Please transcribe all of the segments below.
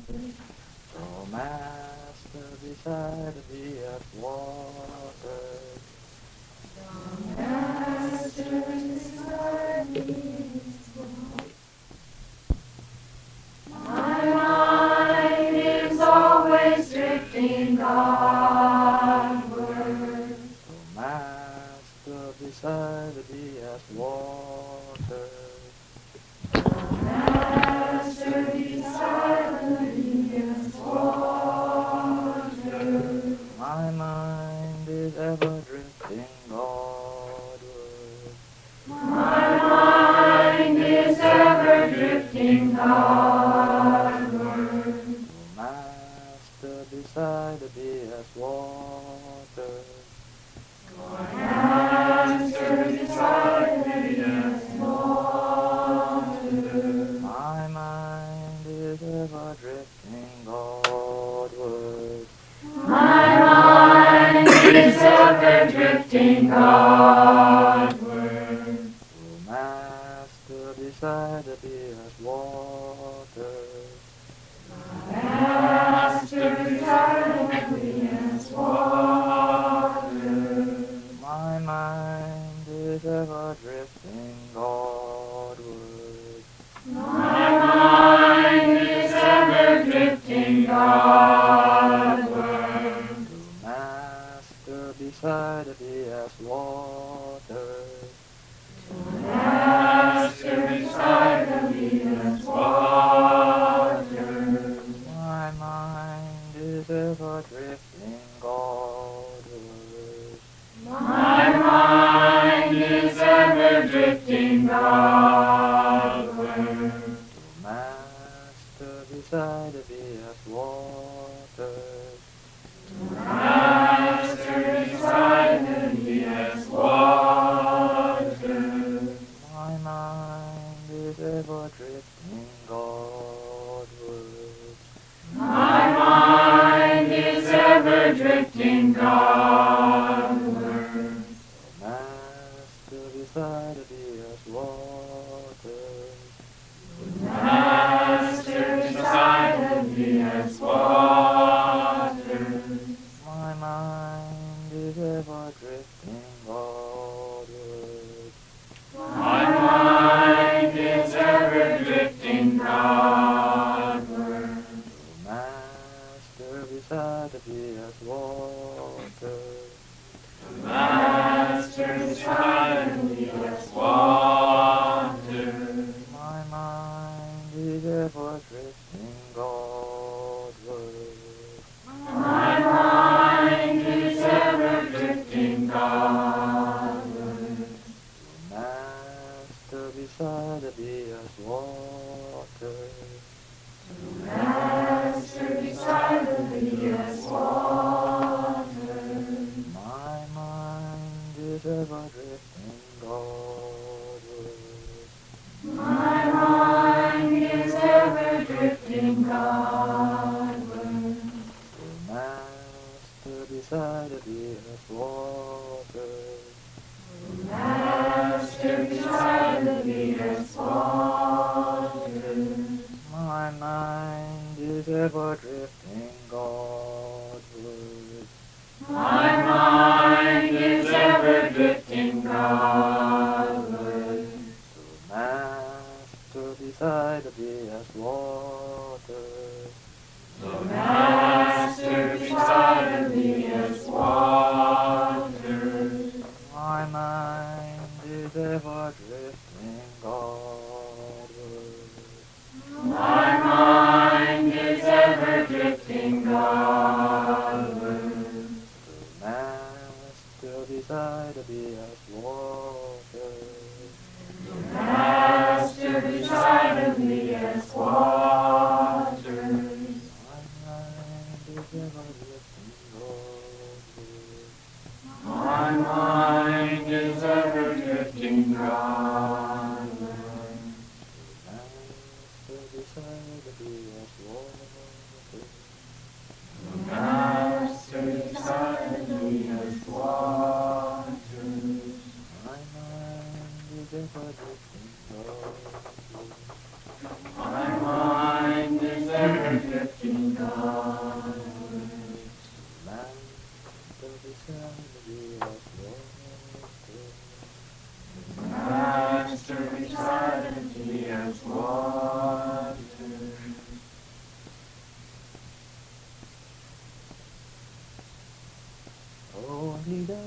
The Master beside me at water. The Master beside me. My mind is always drifting onward. The Master beside me at water. The Master beside me as water. My mind is ever drifting onward. My mind is ever drifting onward. The Master beside me as water. The Master beside me as water. My mind is ever drifting onward. My mind is ever drifting onward. The Master beside me as water. The Master beside me as water. My mind is ever drifting onward. My mind is ever drifting onward. The Master beside me as water. The Master beside me as water. My mind is ever drifting onward. My mind is ever drifting onward. The Master beside me as water. The Master beside me as water. My mind is ever drifting onward. My mind is ever drifting onward. The Master beside me as water. The Master beside me as water. My mind is ever drifting onward. My mind is ever drifting onward. The Master beside me as water. The Master beside me as water. My mind is ever drifting onward. My mind is ever drifting onward. The Master beside me as water. The Master beside me as water. My mind is ever drifting onward. My mind is ever drifting onward. The Master beside me as water. The Master beside me as water. My mind is ever drifting onward. My mind is ever drifting onward. The Master beside me as water. The Master beside me as water. My mind is ever drifting onward. My mind is ever drifting onward. The Master beside me as water. The Master beside me as water. My drifting God. Master beside me as water. Master beside me as water. Only thou,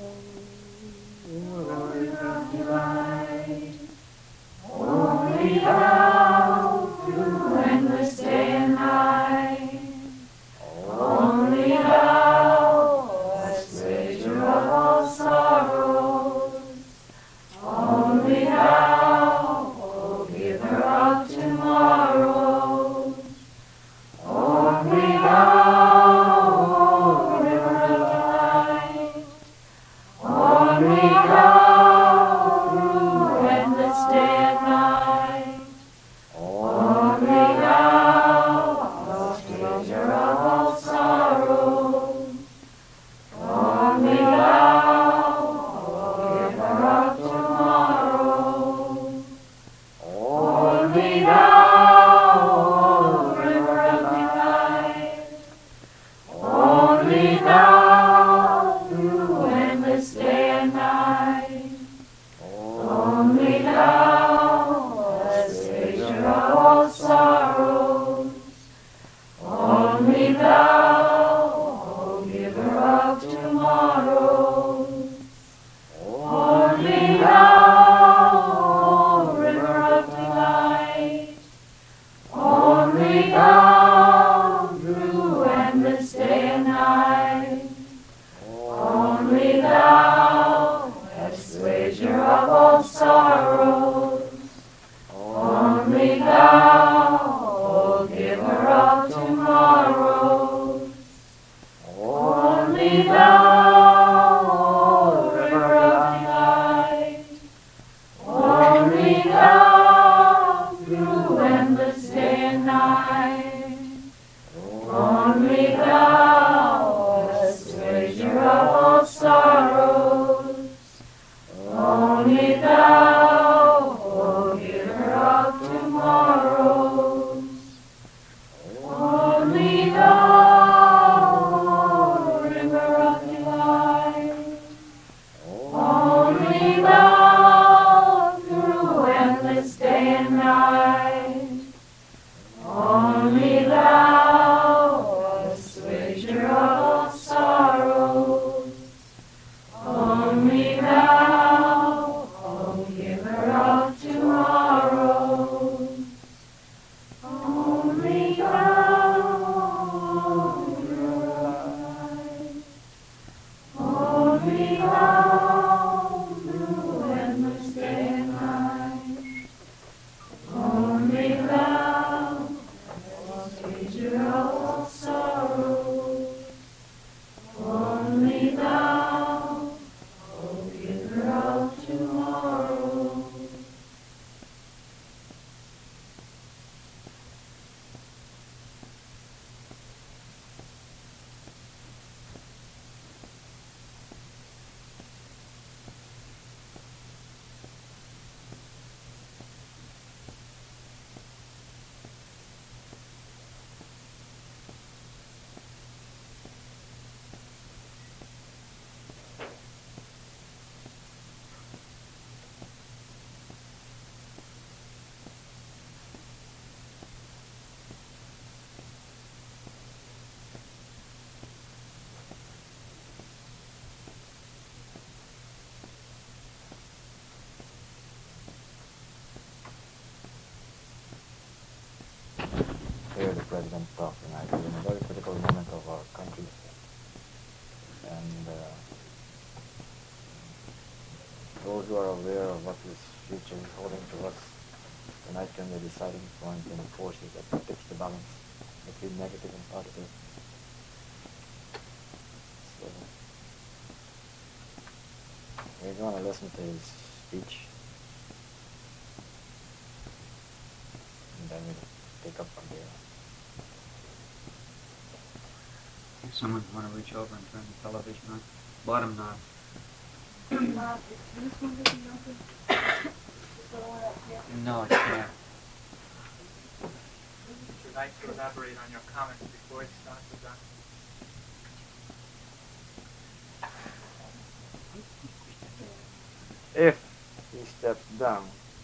Lord of delight, only thou through endless day and night, only thou, assuager of all sorrows, only thou, O giver of tomorrow, only thou, O river of delight, only thou through endless day and night, only thou, assuager of all sorrows, only thou, O giver of tomorrow, only thou, O river of delight, only thou through endless day and night, only thou, assuager of all sorrows, only thou, O giver of tomorrows, only thou, O river of delight, only thou through endless day and night, only thou, assuager of all sorrows, only thou, O giver of tomorrows, only thou, O river of delight, only thou through endless day and night, only thou, assuager of all sorrows, only thou, O giver of tomorrows, only thou, O river of delight, only thou through endless day and night, only thou, assuager of all sorrows, only thou, O giver of tomorrow, only thou, O river of life, only thou through endless day and night, only thou, assuager of all sorrows, only thou, O giver of tomorrow. Hear the President talking. I feel in a very critical moment of our country. And those who are aware of what this future is holding to us, tonight can be a deciding point in forces that tips the balance between negative and positive. So, we're going to listen to his speech, and then we'll take up from there. If someone want to reach over and turn the television on, bottom knob. No, it's not. would like to elaborate on your comments before it starts with that. If he steps down,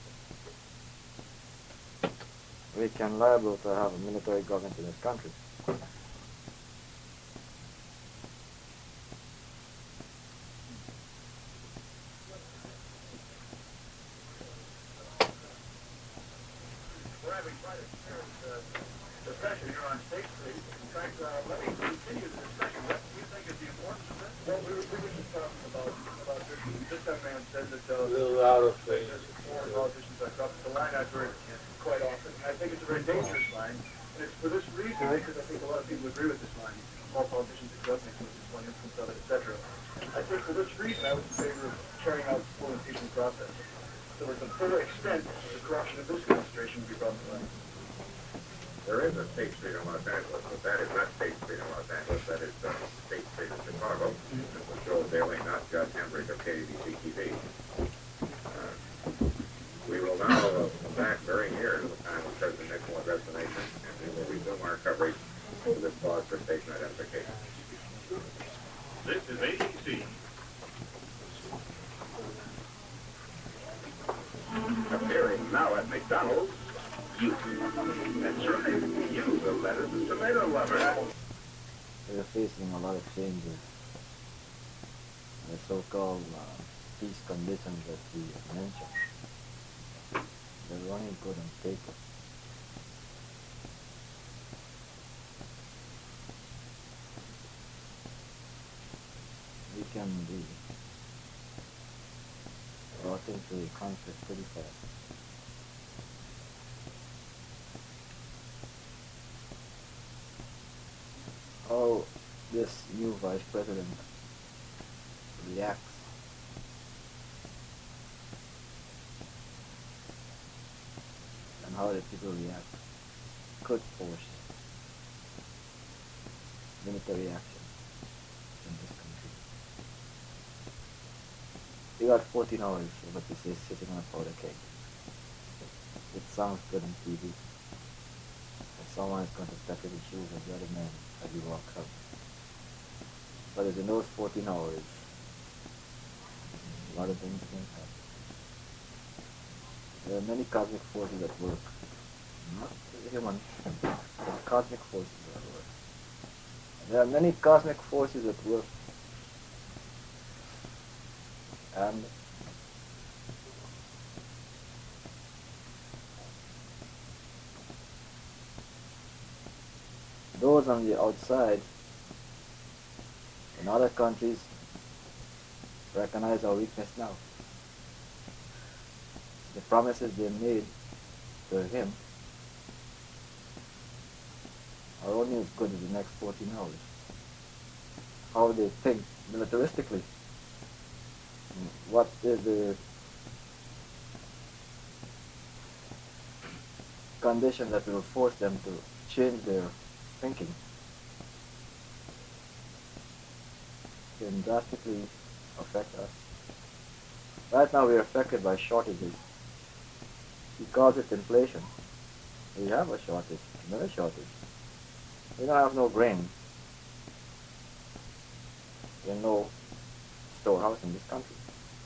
we can liable to have a military government in this country. We're having quite a serious discussion here on State Street. In fact, let me continue the discussion. What do you think is the importance of this? Well, we were just talking about this young man said that A little louder, please. foreign politicians are corrupt. It's a line I've heard quite often. I think it's a very dangerous line. And it's for this reason, because I think a lot of people agree with this line. All politicians are corrupt, which is one instance of it, etc. I think for this reason, I was in favor of carrying out the full impeachment process. So to the further extent the corruption of this administration would be brought to light. There is a State Street in Los Angeles, but that is not State Street in Los Angeles. That is State Street in Chicago. This was Joel Daly, not Judge Hembrick of KABC TV. We will now come back very near to the time when President Nixon will address the nation, and we will resume our coverage of this pause for station identification. This is ABC. Appearing now at McDonald's, you. That's right, you, the lettuce and tomato lover. We're facing a lot of changes. The so-called peace conditions that we mentioned. They're only good on paper. We can be brought into a conflict pretty fast. How this new vice president reacts and how the people react could force military action in this country. We got 14 hours of what we say sitting on a powder keg. It sounds good on TV. But someone is going to step in the shoes of the other man as he walks out. But as in those 14 hours, a lot of things can happen. There are many cosmic forces at work. Not human, but cosmic forces at work. There are many cosmic forces at work. And those on the outside in other countries recognize our weakness now. The promises they made to him are only as good as the next 14 hours. How they think militaristically. What is the condition that will force them to change their thinking? Can drastically affect us. Right now we are affected by shortages. He calls it inflation. We have a shortage, another shortage. We don't have no grain. There's no storehouse in this country.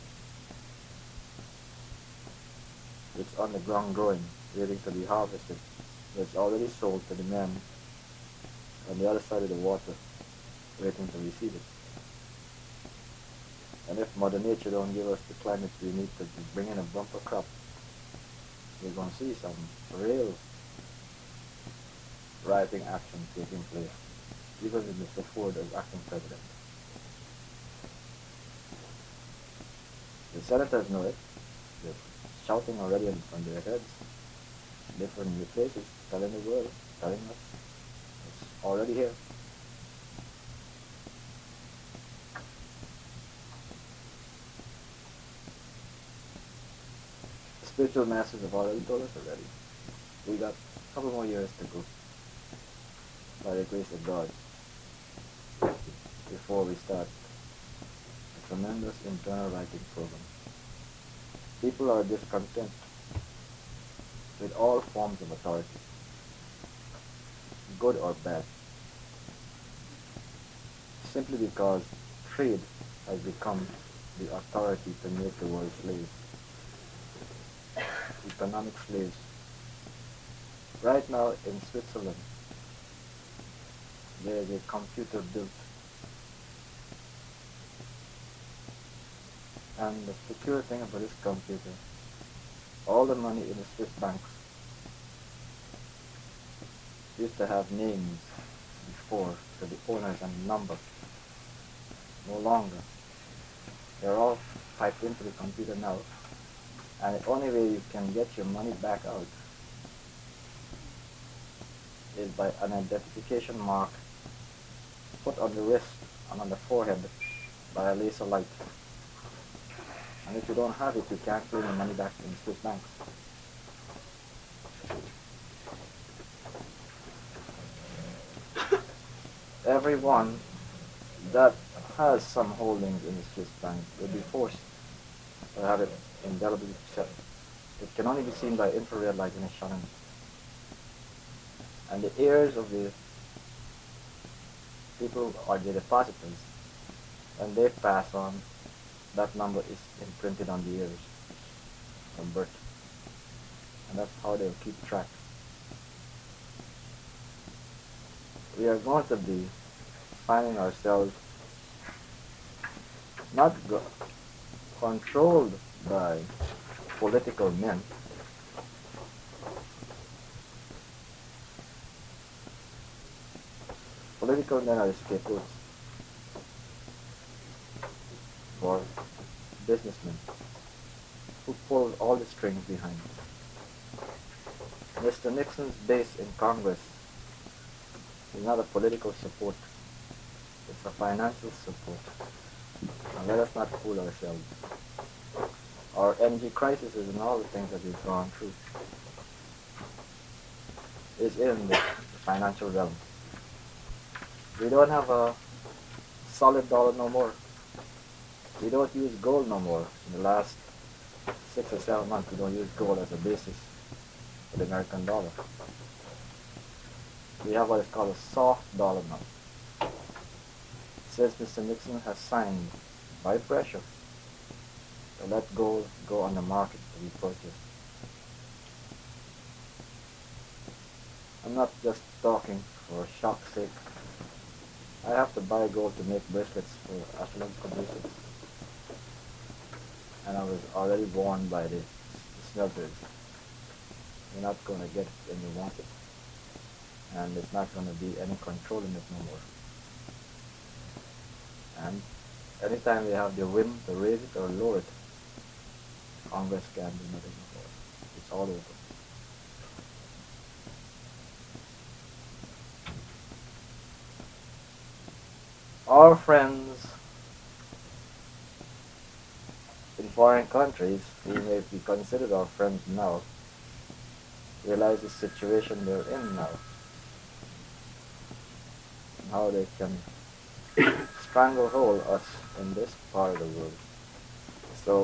It's on the ground growing, waiting to be harvested. It's already sold to the men on the other side of the water, waiting to receive it. And if Mother Nature don't give us the climate we need to bring in a bumper crop, we're going to see some real rioting action taking place, even with Mr. Ford as acting president. The senators know it. They're shouting already on their heads, different places, telling the world, telling us. It's already here. The spiritual masters have already told us already. We got a couple more years to go, by the grace of God, before we start a tremendous internal writing program. People are discontent with all forms of authority. good or bad, simply because trade has become the authority to make the world slaves, economic slaves. Right now in Switzerland, there is a computer built, and the secure thing about this computer, all the money in the Swiss banks used to have names before to the owners and number. No longer. They're all typed into the computer now, and the only way you can get your money back out is by an identification mark put on the wrist and on the forehead by a laser light. And if you don't have it, you can't claim your money back in Swiss banks. Everyone that has some holdings in the Swiss bank will be forced to have it indelibly set. It can only be seen by infrared light in a shining. And the heirs of the people are the depositors, and they pass on, that number is imprinted on the heirs from birth. And that's how they'll keep track. We are going to be finding ourselves not controlled by political men, political men are the scapegoats for businessmen who pull all the strings behind. Mr. Nixon's base in Congress is not a political support, it's a financial support. And let us not fool ourselves. Our energy crisis and all the things that we've gone through is in the financial realm. We don't have a solid dollar no more. We don't use gold no more. In the last 6 or 7 months, we don't use gold as a basis for the American dollar. We have what is called a soft dollar now. Since Mr. Nixon has signed by pressure to let gold go on the market to be purchased. I'm not just talking for shock's sake. I have to buy gold to make bracelets for astrological bracelets. And I was already warned by the smelters. You're not going to get it when you want it. And there's not going to be any control in it no more. And anytime we have the whim to raise it or lower it, Congress can do nothing about it. It's all over. Our friends in foreign countries, who may be considered our friends now, realize the situation they're in now. And how they can stranglehold us in this part of the world. So,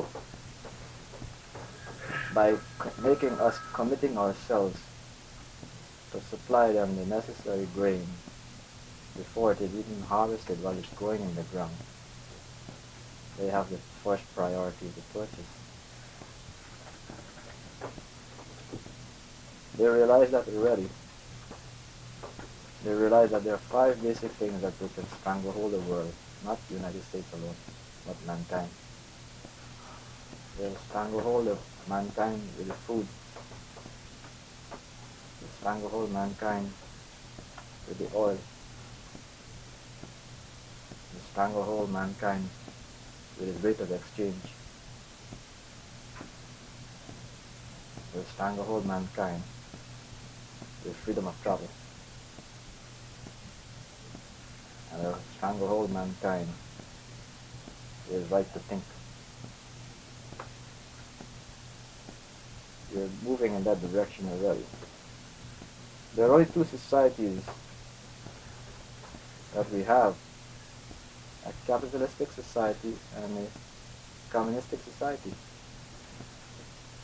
by committing ourselves to supply them the necessary grain before it is even harvested while it's growing in the ground, they have the first priority to purchase. They realize that already. They realize that there are 5 basic things that they can stranglehold the world, not the United States alone, but mankind. They'll stranglehold mankind with the food. They'll stranglehold mankind with the oil. They'll stranglehold mankind with its rate of exchange. They'll stranglehold mankind with freedom of travel. And they'll stranglehold mankind with his right to think. We're moving in that direction already. There are only 2 societies that we have: a capitalistic society and a communistic society.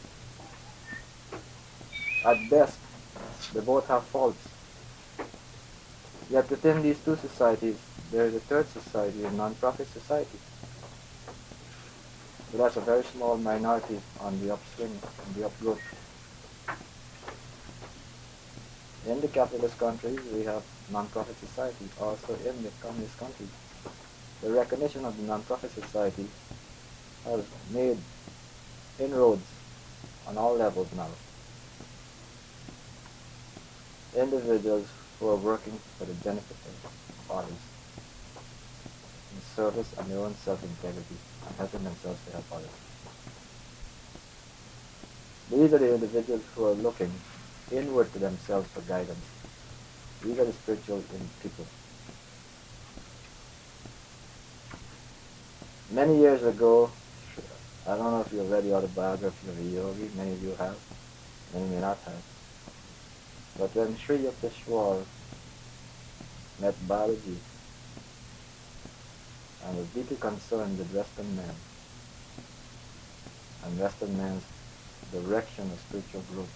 At best, they both have faults. Yet within these two societies, there is a third society, a non-profit society. But that's a very small minority on the upswing, on the upgrowth. In the capitalist countries, we have non-profit society. Also in the communist countries, the recognition of the non-profit society has made inroads on all levels now. Individuals who are working for the benefit of others, in service and their own self-integrity, and helping themselves to help others. These are the individuals who are looking inward to themselves for guidance. These are the spiritual people. Many years ago, I don't know if you've read the autobiography of a yogi, many of you have, many may not have. But when Sri Yukteswar met Babaji and was deeply concerned with Western men and Western men's direction of spiritual growth,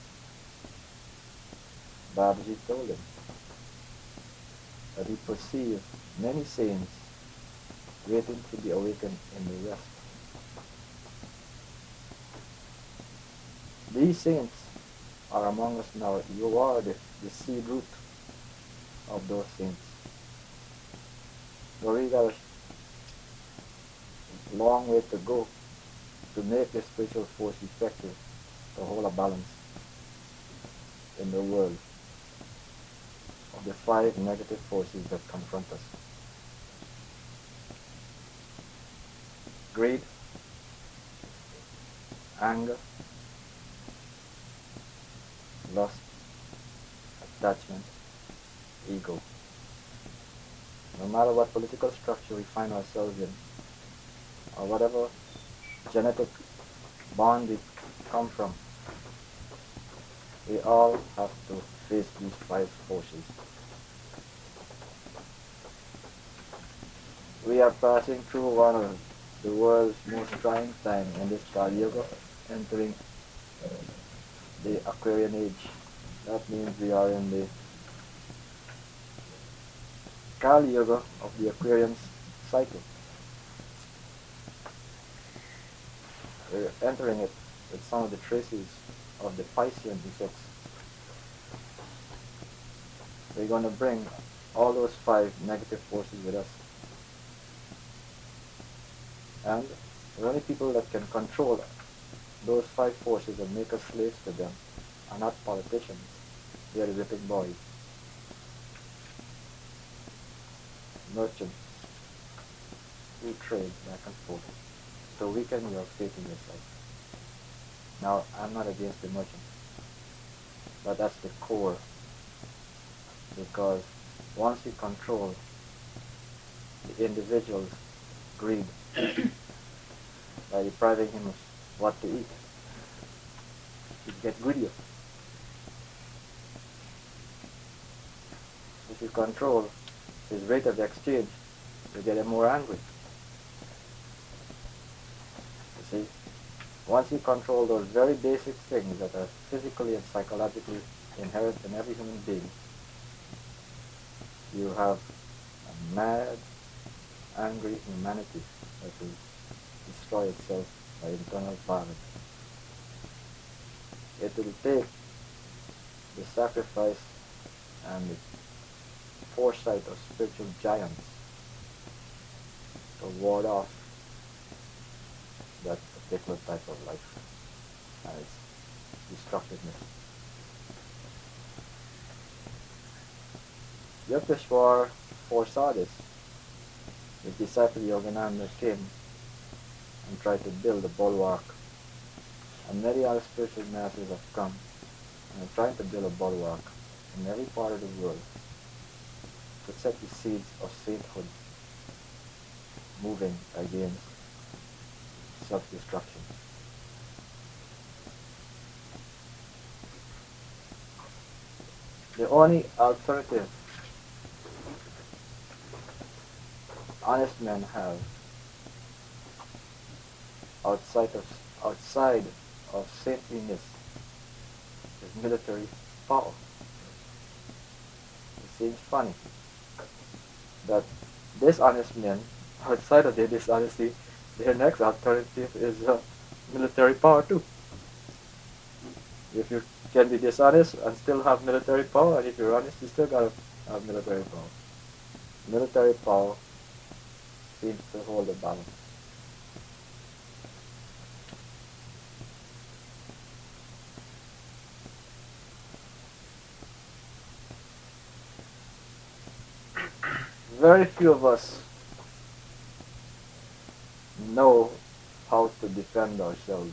Babaji told him that he perceived many saints waiting to be awakened in the West. These saints are among us now. You are the seed root of those saints. So we got a long way to go to make the spiritual force effective, to hold a balance in the world of the 5 negative forces that confront us. Greed, anger, lust, attachment, ego. No matter what political structure we find ourselves in, or whatever genetic bond we come from, we all have to face these 5 forces. We are passing through one of the world's most trying time in this Kali Yuga, entering the Aquarian age. That means we are in the Kali Yuga of the Aquarian cycle. We're entering it with some of the traces of the Piscean effects. We're going to bring all those 5 negative forces with us. And the only people that can control those 5 forces and make us slaves to them are not politicians. They are the whipping boys, merchants who trade back and forth to weaken your faith in yourself. Now, I'm not against the merchants, but that's the core, because once you control the individual's greed by depriving him of what to eat, you get greedier. If you control his rate of exchange, you get him more angry. You see, once you control those very basic things that are physically and psychologically inherent in every human being, you have a mad, angry humanity that will destroy itself by internal violence. It will take the sacrifice and the foresight of spiritual giants to ward off that particular type of life and its destructiveness. Yukteswar foresaw this. His disciple Yogananda came and tried to build a bulwark, and many other spiritual masters have come and are trying to build a bulwark in every part of the world to set the seeds of sainthood moving against self-destruction. The only alternative honest men have outside of saintliness is military power. seems funny that dishonest men, outside of their dishonesty, their next alternative is military power too. If you can be dishonest and still have military power, and if you're honest, you still gotta have military power. Military power seems to hold the balance. Very few of us know how to defend ourselves.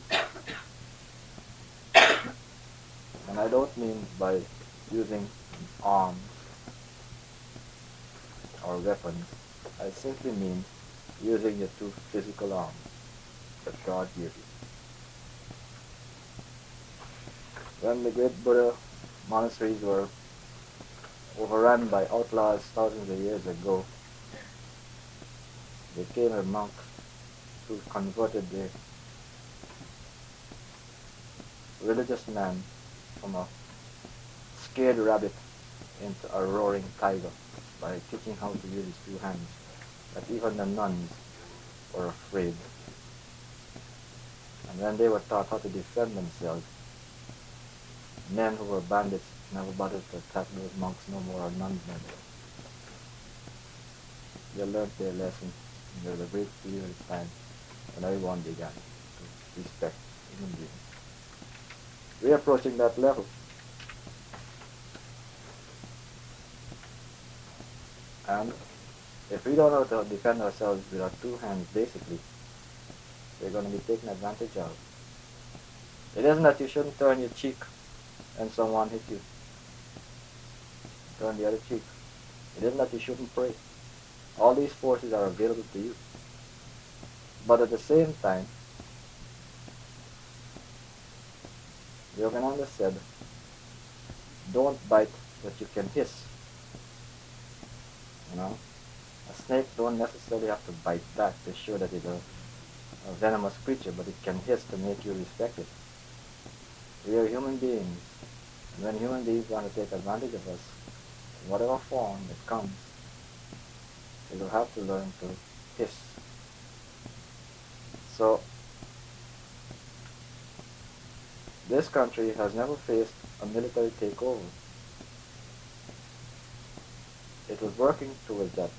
And I don't mean by using arms or weapons. I simply mean using your two physical arms that God gave you. When the great Buddha monasteries were overrun by outlaws thousands of years ago, there came a monk who converted the religious man from a scared rabbit into a roaring tiger by teaching how to use his two hands, that even the nuns were afraid. And when they were taught how to defend themselves, men who were bandits never bothered to attack those monks no more, or nuns no more. They learned their lesson, and there was a great period of time when everyone began to respect human beings. We're approaching that level. And if we don't know how to defend ourselves with our two hands, basically, we're going to be taken advantage of. It isn't that you shouldn't turn your cheek and someone hit you. Turn the other cheek. It isn't that you shouldn't pray. All these forces are available to you. But at the same time, Yogananda said, don't bite, but you can hiss. You know, a snake don't necessarily have to bite back to show that it's a venomous creature, but it can hiss to make you respect it. We are human beings, and when human beings want to take advantage of us, in whatever form it comes, they will have to learn to hiss. So, this country has never faced a military takeover. It was working towards that.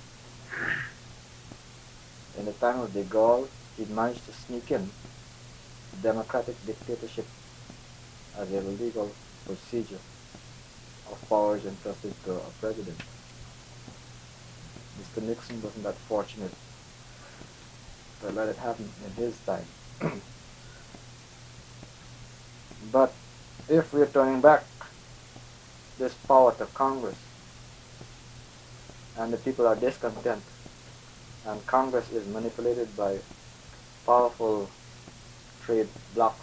In the time of de Gaulle, he managed to sneak in democratic dictatorship as a legal procedure of powers entrusted to a president. Mr. Nixon wasn't that fortunate to let it happen in his time. But if we're turning back this power to Congress, and the people are discontent, and Congress is manipulated by powerful trade blocs,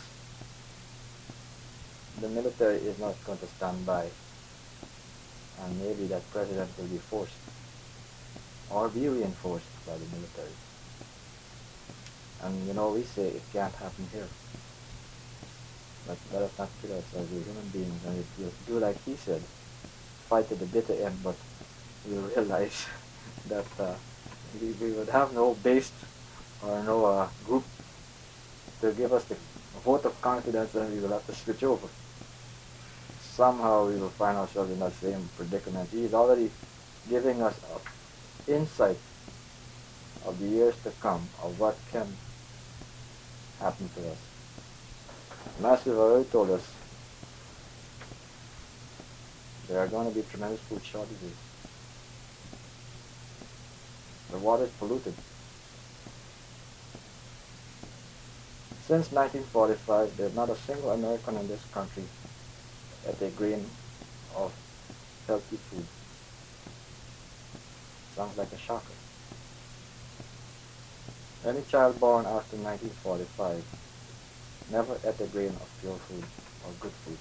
the military is not going to stand by, and maybe that president will be forced or be reinforced by the military. And you know, we say it can't happen here. But let us not kill ourselves. We're human beings, and if we do like he said, fight to the bitter end, but we'll realize that we would have no base or no group to give us the vote of confidence, and we will have to switch over. Somehow we will find ourselves in that same predicament. He is already giving us an insight of the years to come, of what can happen to us. Master already told us there are going to be tremendous food shortages. The water is polluted. Since 1945, there's not a single American in this country that a grain of healthy food. Sounds like a shocker. Any child born after 1945 never ate a grain of pure food or good food.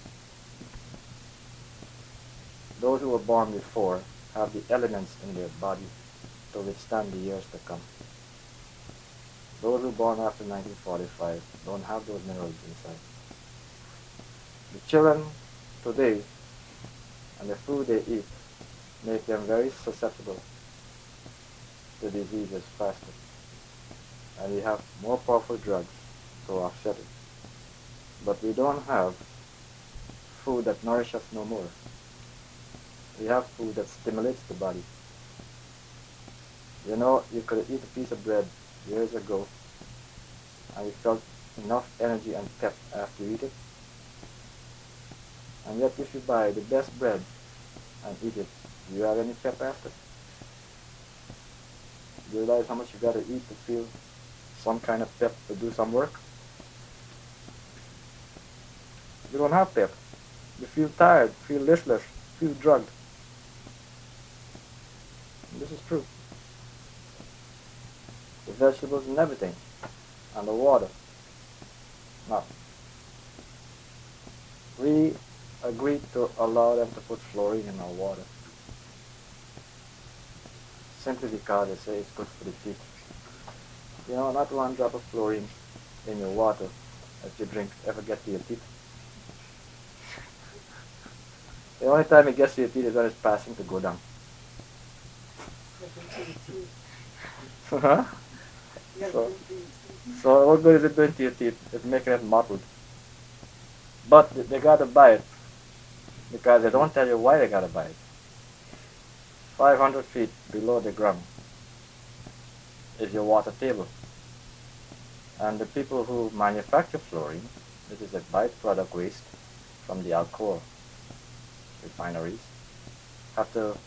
Those who were born before have the elements in their body to withstand the years to come. Those who were born after 1945 don't have those minerals inside. The children today and the food they eat make them very susceptible to diseases faster. And we have more powerful drugs to offset it. But we don't have food that nourishes us no more. We have food that stimulates the body. You know, you could eat a piece of bread years ago and you felt enough energy and pep after you eat it. And yet if you buy the best bread and eat it, do you have any pep after? Do you realize how much you gotta eat to feel some kind of pep to do some work? You don't have pep. You feel tired, feel listless, feel drugged. And this is true. The vegetables and everything, and the water. Now, we agreed to allow them to put fluorine in our water, simply because they say it's good for the teeth. You know, not one drop of fluorine in your water that you drink ever get to your teeth. The only time it gets to your teeth is when it's passing to go down. Huh? So what good is it doing to your teeth? It's making it mottled. But they gotta buy it because they don't tell you why they gotta buy it. 500 feet below the ground is your water table. And the people who manufacture fluorine, this is a byproduct waste from the Alcoa refineries, have to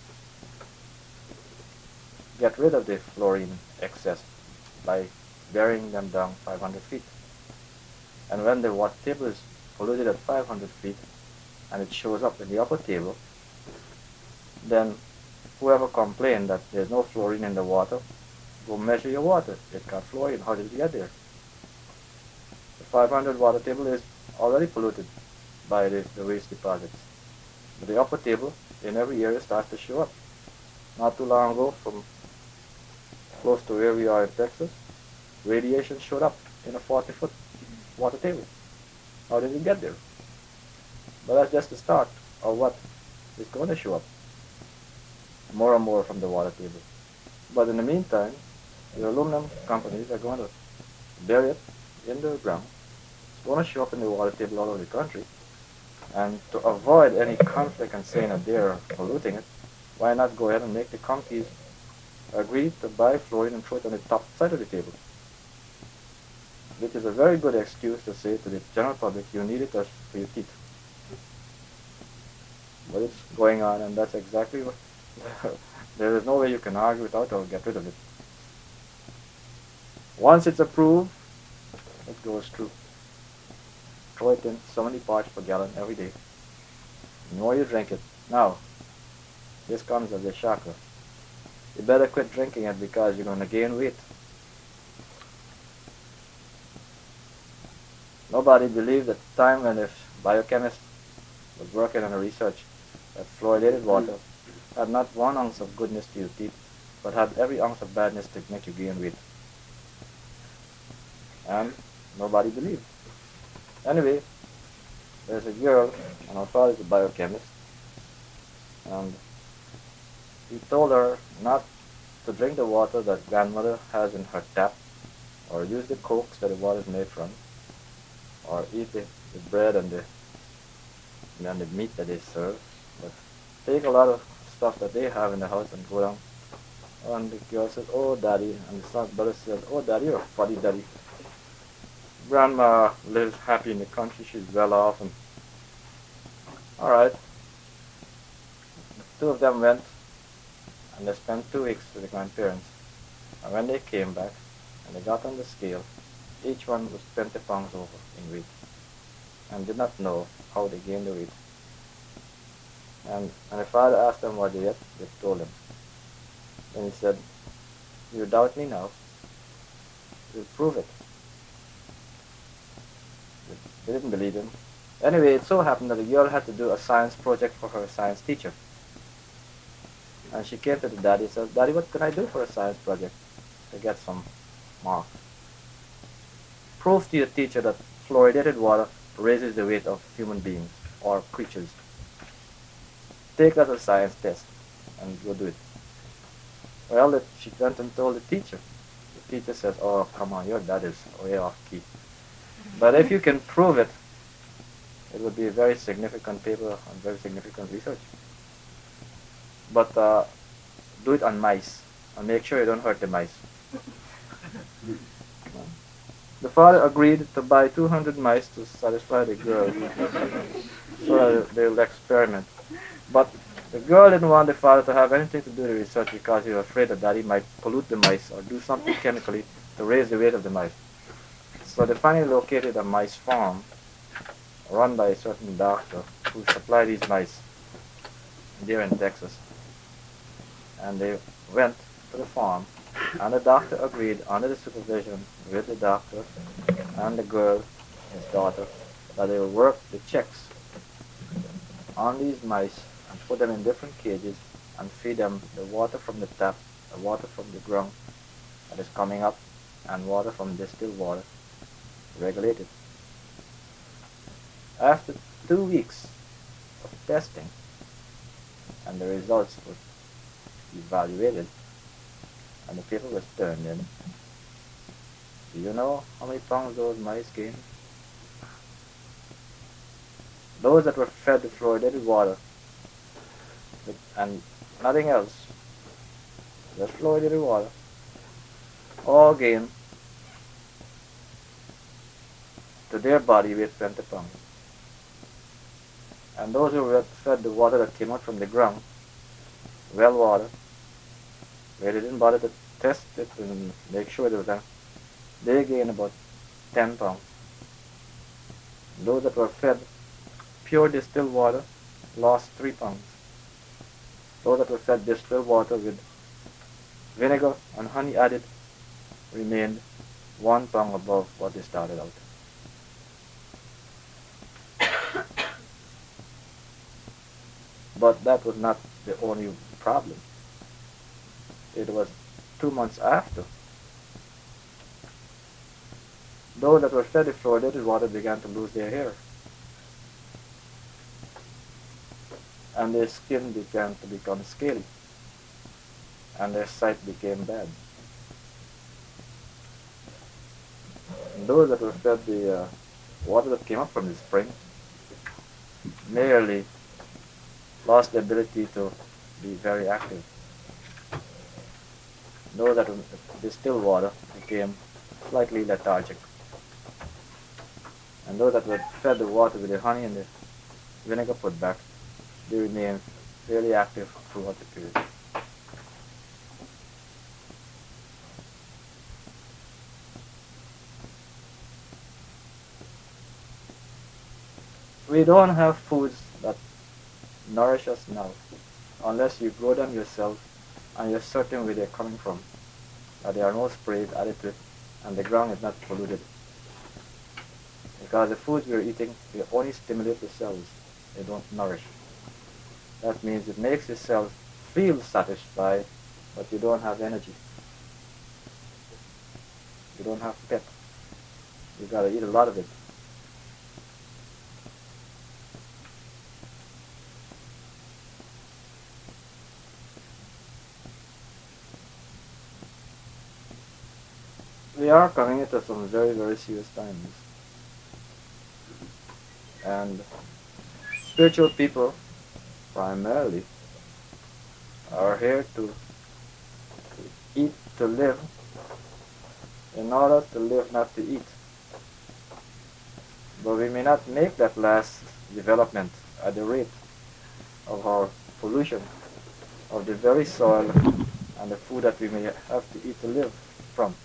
get rid of the fluorine excess by burying them down 500 feet. And when the water table is polluted at 500 feet and it shows up in the upper table, then whoever complained that there's no fluorine in the water, go measure your water. It got fluorine. How did it get there? The 500 water table is already polluted by the waste deposits. But the upper table, in every year, it starts to show up. Not too long ago, from close to where we are in Texas, radiation showed up in a 40-foot water table. How did it get there? But that's just the start of what is going to show up. More and more from the water table. But in the meantime, the aluminum companies are going to bury it in the ground. It's going to show up in the water table all over the country. And to avoid any conflict and saying that they're polluting it, why not go ahead and make the companies agree to buy fluorine and throw it on the top side of the table? Which is a very good excuse to say to the general public, you need it for your teeth. But it's going on, and that's exactly what there is no way you can argue without or get rid of it. Once it's approved, it goes through. Throw it in so many parts per gallon every day. The more you drink it. Now, this comes as a shocker. You better quit drinking it because you're going to gain weight. Nobody believed at the time when the biochemist was working on a research that fluoridated water had not 1 ounce of goodness to your teeth, but had every ounce of badness to make you gain weight. And nobody believed. Anyway, there's a girl, and her father is a biochemist, and he told her not to drink the water that grandmother has in her tap, or use the cokes that the water is made from, or eat the bread and the meat that they serve, but take a lot of stuff that they have in the house and go down. And the girl says, "Oh, Daddy," and the son's brother says, "Oh, Daddy, you're a funny Daddy. Grandma lives happy in the country, she's well off." And alright. Two of them went and they spent 2 weeks with the grandparents. And when they came back and they got on the scale, each one was 20 pounds over in weight and did not know how they gained the weight. And the father asked them what they ate, they told him. And he said, "You doubt me now? We'll prove it." They didn't believe him. Anyway, it so happened that the girl had to do a science project for her science teacher. And she came to the daddy and said, "Daddy, what can I do for a science project to get some marks?" "Prove to your teacher that fluoridated water raises the weight of human beings or creatures. Take that as a science test." and go do it. Well, she went and told the teacher. The teacher says, oh, come on, your dad is way off key. But if you can prove it, it would be a very significant paper and very significant research. But do it on mice and make sure you don't hurt the mice. The father agreed to buy 200 mice to satisfy the girl so that they'll experiment. But the girl didn't want the father to have anything to do with the research because he was afraid that daddy might pollute the mice or do something chemically to raise the weight of the mice. So they finally located a mice farm run by a certain doctor who supplied these mice there in Texas. And they went to the farm, and the doctor agreed under the supervision with the doctor and the girl, his daughter, that they will work the checks on these mice and put them in different cages and feed them the water from the tap, the water from the ground that is coming up, and water from distilled water, regulated. After 2 weeks of testing, and the results were evaluated, and the paper was turned in, do you know how many pounds those mice gained? Those that were fed the fluoridated water and nothing else, just fluoridated water, all gained to their body weight 20 pounds. And those who were fed the water that came out from the ground, well water, where they didn't bother to test it and make sure it was done, they gained about 10 pounds. Those that were fed pure distilled water lost 3 pounds. Those that were fed distilled water with vinegar and honey added remained 1 pound above what they started out. But that was not the only problem. It was 2 months after. Those that were fed the fluoridated water began to lose their hair. And their skin began to become scaly. And their sight became bad. And those that were fed the water that came up from the spring merely lost the ability to be very active. Those that were distilled water became slightly lethargic. And those that were fed the water with the honey and the vinegar put back, they remained fairly active throughout the period. We don't have foods that nourish us now unless you grow them yourself and you're certain where they're coming from, that there are no sprays added to it and the ground is not polluted. Because the foods we're eating, they only stimulate the cells, they don't nourish. That means it makes the cells feel satisfied, but you don't have energy. You don't have pep. You gotta eat a lot of it. We are coming into some very, very serious times. And spiritual people, primarily, are here to eat to live, in order to live not to eat. But we may not make that last development at the rate of our pollution of the very soil and the food that we may have to eat to live from.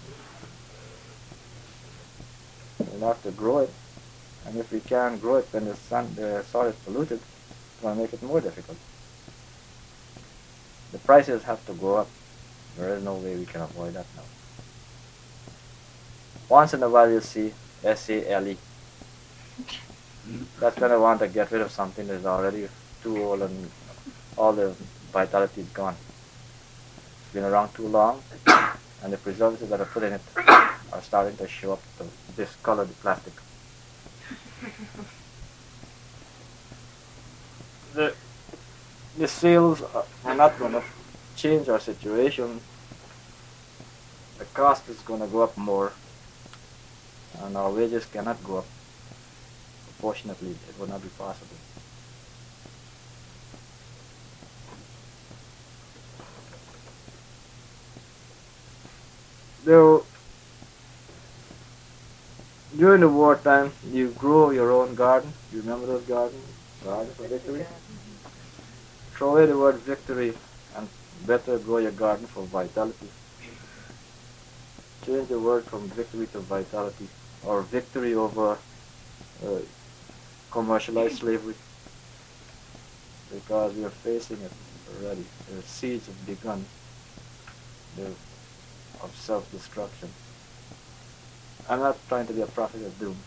We'll have to grow it, and if we can't grow it when the soil is polluted, it's going to make it more difficult. The prices have to go up. There is no way we can avoid that now. Once in a while you'll see SALE. That's going to want to get rid of something that is already too old and all the vitality is gone. It's been around too long, and the preservatives that are put in it are starting to show up to discolor the plastic. the sales are not going to change our situation. The cost is going to go up more, and our wages cannot go up proportionately. It will not be possible. Though during the wartime, you grow your own garden. You remember those gardens? Garden for victory? Throw away the word victory and better grow your garden for vitality. Change the word from victory to vitality, or victory over commercialized slavery, because we are facing it already. The seeds have begun of self-destruction. I'm not trying to be a prophet of doom,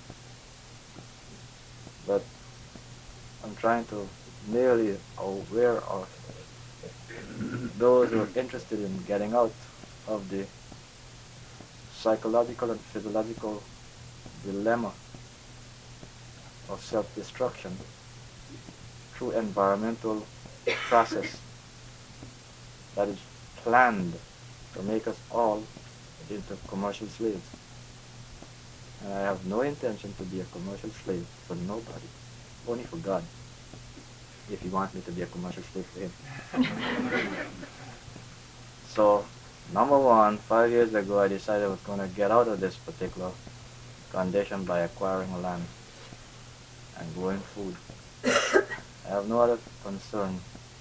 but I'm trying to merely aware of those who are interested in getting out of the psychological and physiological dilemma of self-destruction through environmental process that is planned to make us all into commercial slaves. And I have no intention to be a commercial slave for nobody, only for God, if He wants me to be a commercial slave for Him. So, number one, 5 years ago I decided I was going to get out of this particular condition by acquiring land and growing food. I have no other concern,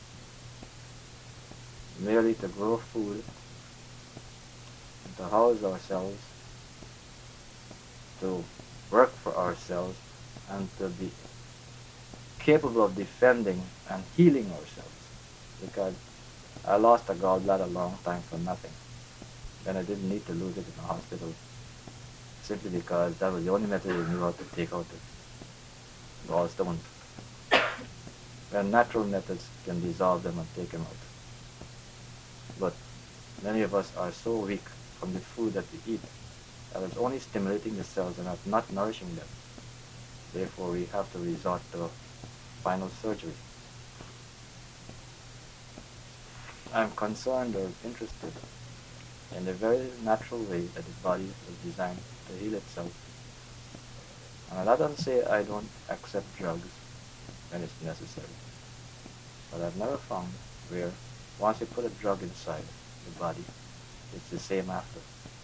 merely to grow food, to house ourselves, to work for ourselves, and to be capable of defending and healing ourselves. Because I lost a gallbladder a long time for nothing. Then I didn't need to lose it in the hospital, simply because that was the only method I knew how to take out the gallstone. When natural methods can dissolve them and take them out. But many of us are so weak from the food that we eat that it's only stimulating the cells and not nourishing them. Therefore, we have to resort to spinal surgery. I'm concerned or interested in the very natural way that the body was designed to heal itself. And I don't say I don't accept drugs when it's necessary. But I've never found where once you put a drug inside the body, it's the same after.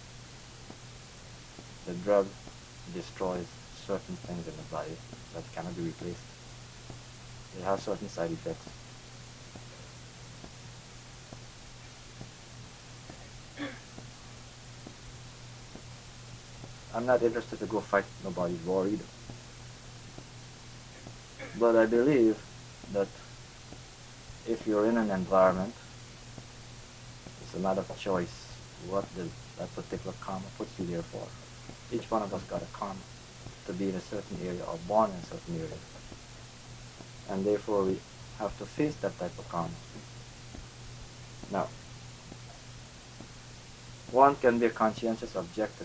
The drug destroys certain things in the body that cannot be replaced. It has certain side effects. I'm not interested to go fight nobody's war either. But I believe that if you're in an environment, it's a matter of choice what that particular karma puts you there for. Each one of us got a karma to be in a certain area or born in a certain area. And therefore we have to face that type of karma. Now, one can be a conscientious objector,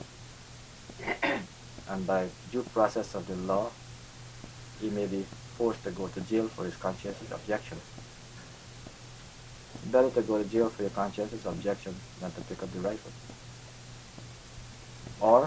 and by due process of the law, he may be forced to go to jail for his conscientious objection. Better to go to jail for your conscientious objection than to pick up the rifle. Or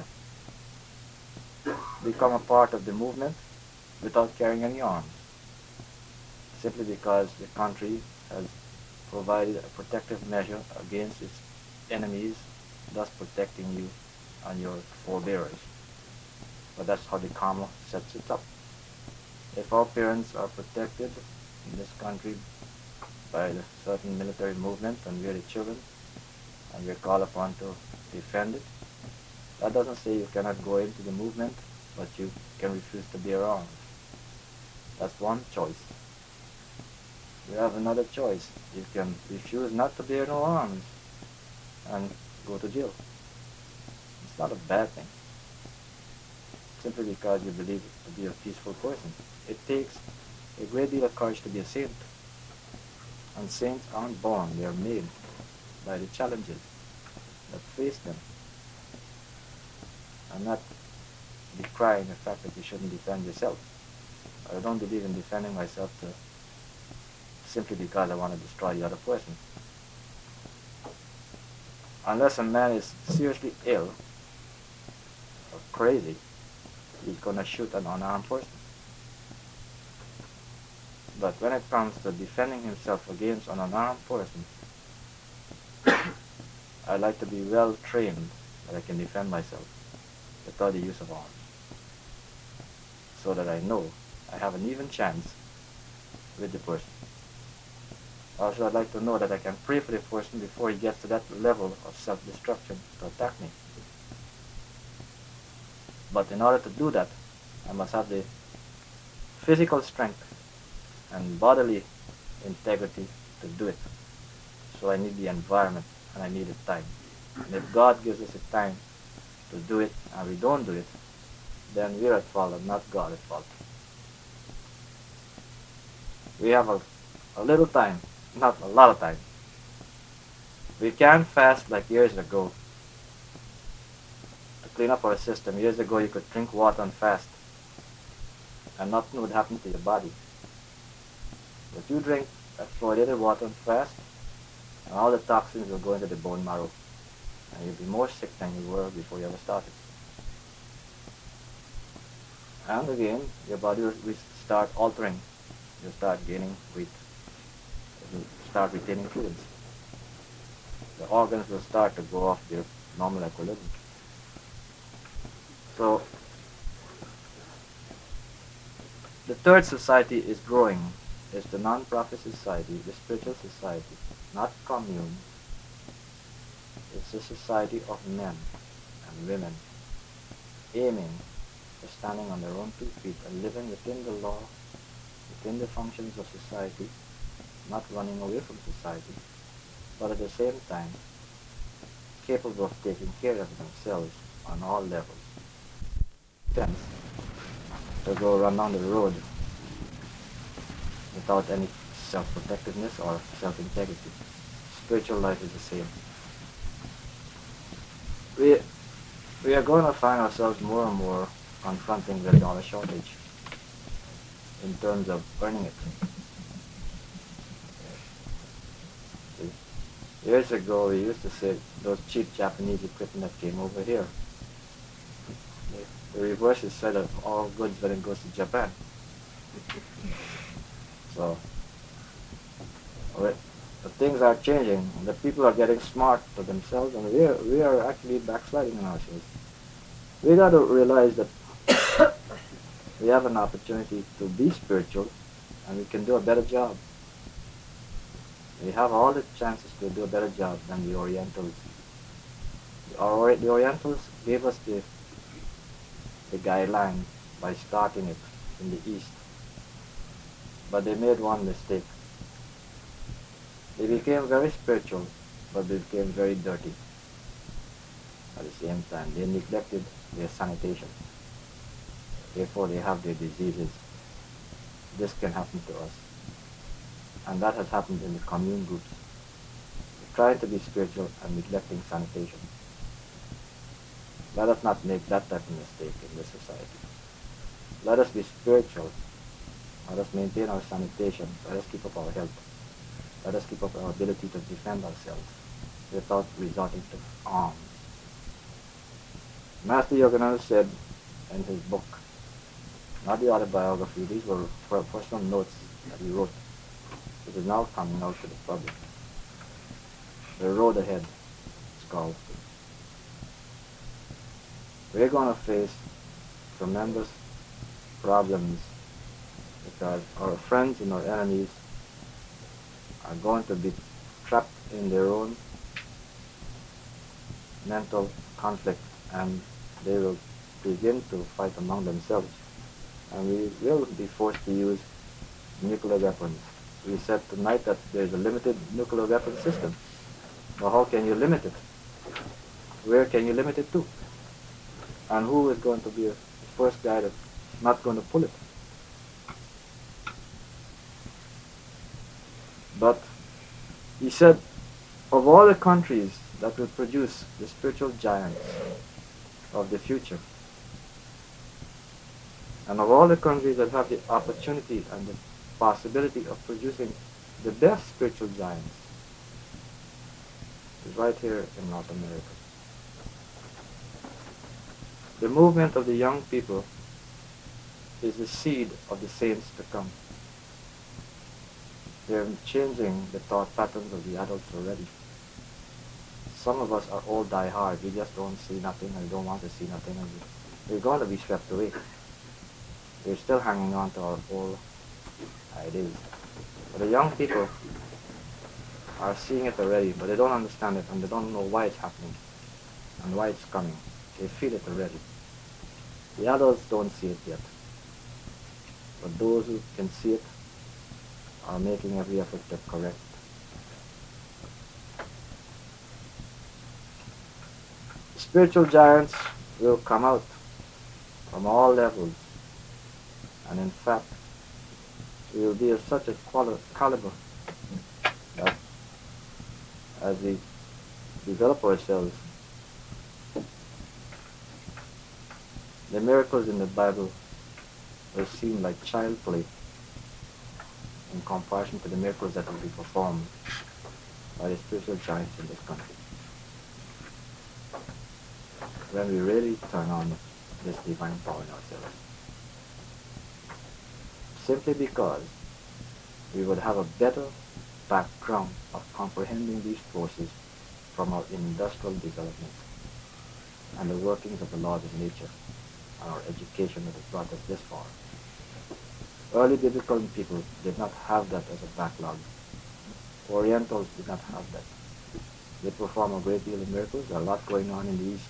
become a part of the movement without carrying any arms, simply because the country has provided a protective measure against its enemies, thus protecting you and your forebearers. But that's how the karma sets it up. If our parents are protected in this country by the certain military movement and we're the children and we're called upon to defend it, that doesn't say you cannot go into the movement, but you can refuse to bear arms. That's one choice. You have another choice. You can refuse not to bear no arms and go to jail. It's not a bad thing, simply because you believe to be a peaceful person. It takes a great deal of courage to be a saint. And saints aren't born, they are made by the challenges that face them. I'm not decrying the fact that you shouldn't defend yourself. I don't believe in defending myself to simply because I want to destroy the other person. Unless a man is seriously ill or crazy, he's going to shoot an unarmed person. But when it comes to defending himself against an unarmed person, I like to be well trained that I can defend myself without the use of arms, so that I know I have an even chance with the person. Also, I'd like to know that I can pray for the person before he gets to that level of self-destruction to attack me. But in order to do that, I must have the physical strength and bodily integrity to do it. So I need the environment and I need the time. And if God gives us the time to do it and we don't do it, then we're at fault and not God at fault. We have a little time, not a lot of time. We can't fast like years ago. To clean up our system, years ago you could drink water and fast and nothing would happen to your body. But you drink that fluoridated water and fast, and all the toxins will go into the bone marrow, and you'll be more sick than you were before you ever started. And again, your body will start altering. You'll start gaining weight. You'll start retaining fluids. The organs will start to go off their normal equilibrium. So, the third society is growing. It's the non-profit society, the spiritual society, not commune. It's a society of men and women aiming for standing on their own 2 feet and living within the law, within the functions of society, not running away from society, but at the same time capable of taking care of themselves on all levels. Sense to go run down the road without any self-protectiveness or self-integrity. Spiritual life is the same. We are going to find ourselves more and more confronting the dollar shortage in terms of earning it. Years ago, we used to say those cheap Japanese equipment that came over here. The reverse is said of all goods when it goes to Japan. So, the things are changing. The people are getting smart to themselves, and we are actually backsliding on ourselves. We got to realize that we have an opportunity to be spiritual, and we can do a better job. We have all the chances to do a better job than the Orientals. The Orientals gave us the guideline by starting it in the East. But they made one mistake. They became very spiritual, but they became very dirty. At the same time, they neglected their sanitation. Therefore, they have their diseases. This can happen to us. And that has happened in the commune groups. Trying to be spiritual and neglecting sanitation. Let us not make that type of mistake in this society. Let us be spiritual. Let us maintain our sanitation. Let us keep up our health. Let us keep up our ability to defend ourselves without resorting to arms. Master Yogananda said in his book, not the autobiography, these were personal notes that he wrote. It is now coming out to the public. The road ahead is called. We're going to face tremendous problems because our friends and our enemies are going to be trapped in their own mental conflict, and they will begin to fight among themselves, and we will be forced to use nuclear weapons. We said tonight that there is a limited nuclear weapon system. Well, how can you limit it? Where can you limit it to? And who is going to be the first guy that's not going to pull it? But he said, of all the countries that will produce the spiritual giants of the future, and of all the countries that have the opportunity and the possibility of producing the best spiritual giants is right here in North America. The movement of the young people is the seed of the saints to come. They're changing the thought patterns of the adults already. Some of us are all die hard. We just don't see nothing and don't want to see nothing, and we're going to be swept away. We're still hanging on to our old ideas. But the young people are seeing it already, but they don't understand it and they don't know why it's happening and why it's coming. They feel it already. The adults don't see it yet. But those who can see it are making every effort to correct it. Spiritual giants will come out from all levels, and in fact, we will be of such a caliber that as we develop ourselves, the miracles in the Bible will seem like child play in comparison to the miracles that will be performed by the spiritual giants in this country, when we really turn on this divine power in ourselves. Simply because we would have a better background of comprehending these forces from our industrial development and the workings of the laws of nature and our education that has brought us this far. Early biblical people did not have that as a backlog. Orientals did not have that. They perform a great deal of miracles. There are a lot going on in the East.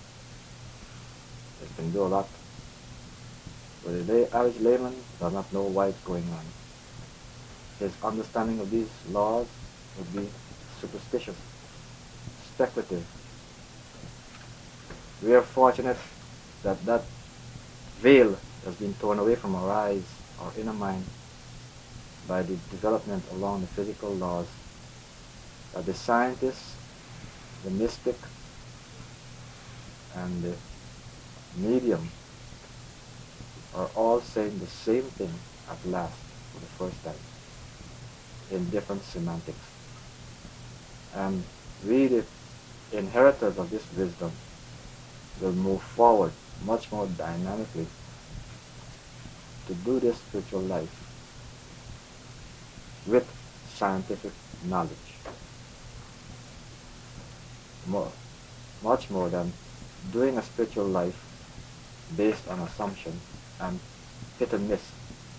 They can do a lot. But the average layman does not know why it's going on. His understanding of these laws would be superstitious, speculative. We are fortunate that that veil has been torn away from our eyes, our inner mind, by the development along the physical laws, that the scientist, the mystic, and the medium are all saying the same thing at last for the first time in different semantics. And we, the inheritors of this wisdom, will move forward much more dynamically to do this spiritual life with scientific knowledge. Much more than doing a spiritual life based on assumption and hit and miss.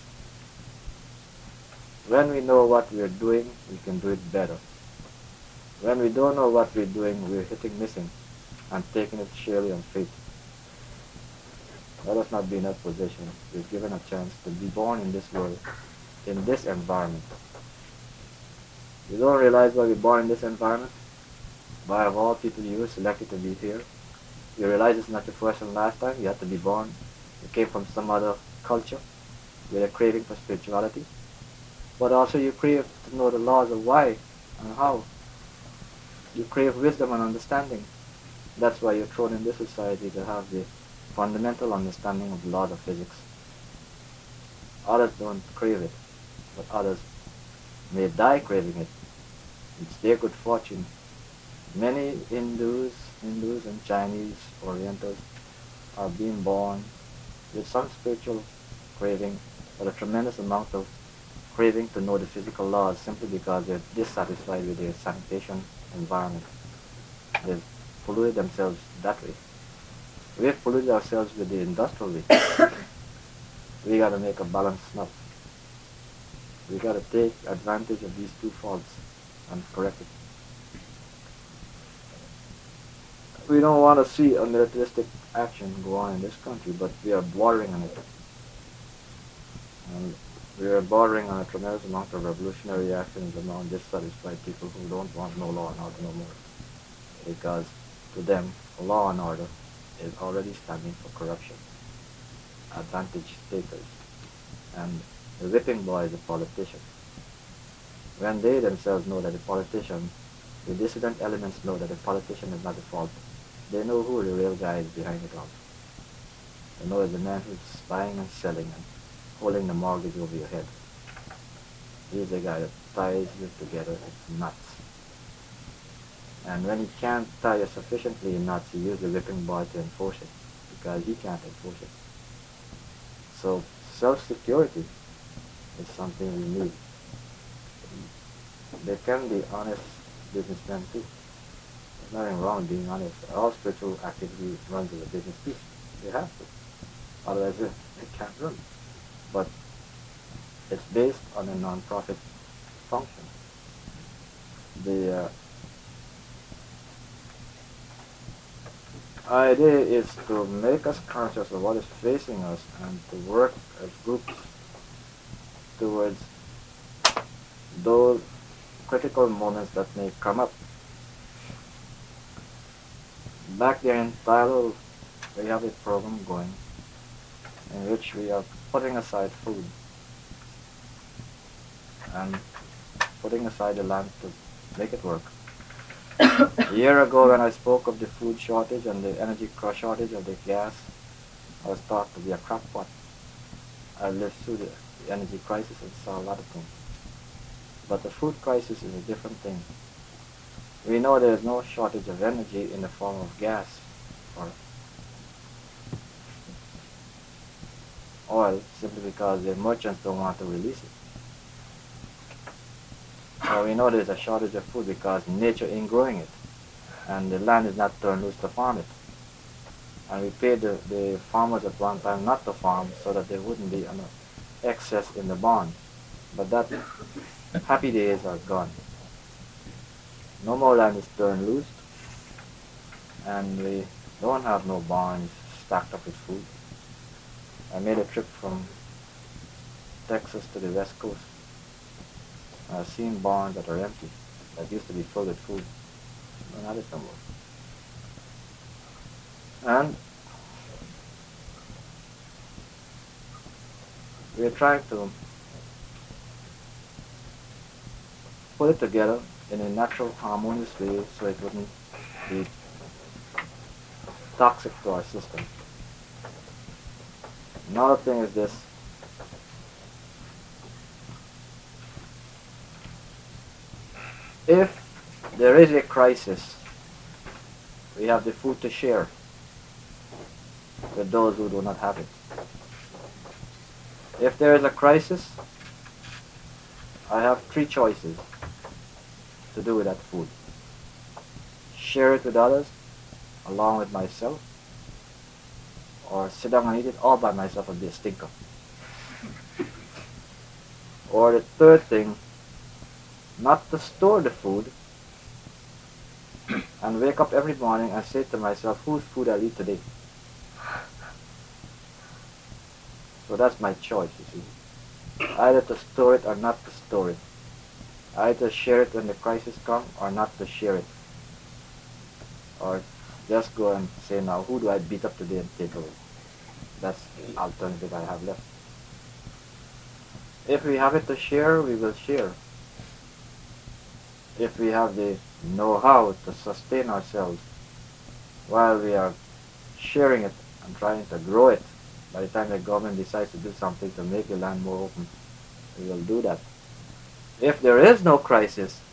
When we know what we are doing, we can do it better. When we don't know what we're doing, we're hitting missing and taking it surely on faith. Let us not be in that position. We're given a chance to be born in this world, in this environment. You don't realize why we're born in this environment? Why of all people you were selected to be here? You realize it's not your first and last time. You had to be born. You came from some other culture with a craving for spirituality. But also you crave to know the laws of why and how. You crave wisdom and understanding. That's why you're thrown in this society, to have the fundamental understanding of the laws of physics. Others don't crave it, but others may die craving it. It's their good fortune. Many Hindus and Chinese Orientals are being born with some spiritual craving, but a tremendous amount of craving to know the physical laws, simply because they're dissatisfied with their sanitation environment. They've polluted themselves that way. We've polluted ourselves with the industrial way. We got to make a balanced snuff. We got to take advantage of these two faults and correct it. We don't want to see a militaristic action go on in this country, but we are bordering on it. And we are bordering on a tremendous amount of revolutionary actions among dissatisfied people who don't want no law and order no more. Because to them, law and order is already standing for corruption, advantage takers, and the whipping boy is a politician. When they themselves know that the politician, the dissident elements know that the politician is not the fault, they know who the real guy is behind it all. They know it's the man who's buying and selling and holding the mortgage over your head. He's the guy that ties you together, it's knots. And when he can't tie you sufficiently in knots, he uses the whipping boy to enforce it, because he can't enforce it. So self-security is something we need. There can be honest businessmen too. There's nothing wrong with being honest. All spiritual activity runs as a business piece. They have to. Otherwise it can't run. But it's based on a non-profit function. The idea is to make us conscious of what is facing us and to work as groups towards those critical moments that may come up. Back there in Thailand, we have a program going in which we are putting aside food and putting aside the land to make it work. A year ago when I spoke of the food shortage and the energy shortage of the gas, I was thought to be a crackpot. I lived through the energy crisis and saw a lot of things. But the food crisis is a different thing. We know there is no shortage of energy in the form of gas or oil, simply because the merchants don't want to release it. Or we know there is a shortage of food because nature ain't growing it, and the land is not turned loose to farm it. And we paid the farmers at one time not to farm so that there wouldn't be an excess in the bond. But that happy days are gone. No more land is turned loose, and we don't have no barns stacked up with food. I made a trip from Texas to the West Coast. I've seen barns that are empty, that used to be filled with food. Don't have it no more. And we're trying to put it together in a natural, harmonious way so it wouldn't be toxic to our system. Another thing is this. If there is a crisis, we have the food to share with those who do not have it. If there is a crisis, I have three choices to do with that food. Share it with others, along with myself, or sit down and eat it all by myself and be a stinker. Or the third thing, not to store the food and wake up every morning and say to myself, whose food I'll eat today? So that's my choice, you see. Either to store it or not to store it. Either share it when the crisis comes or not to share it. Or just go and say, now who do I beat up today and take away? That's the alternative I have left. If we have it to share, we will share. If we have the know-how to sustain ourselves while we are sharing it and trying to grow it, by the time the government decides to do something to make the land more open, we will do that. If there is no crisis,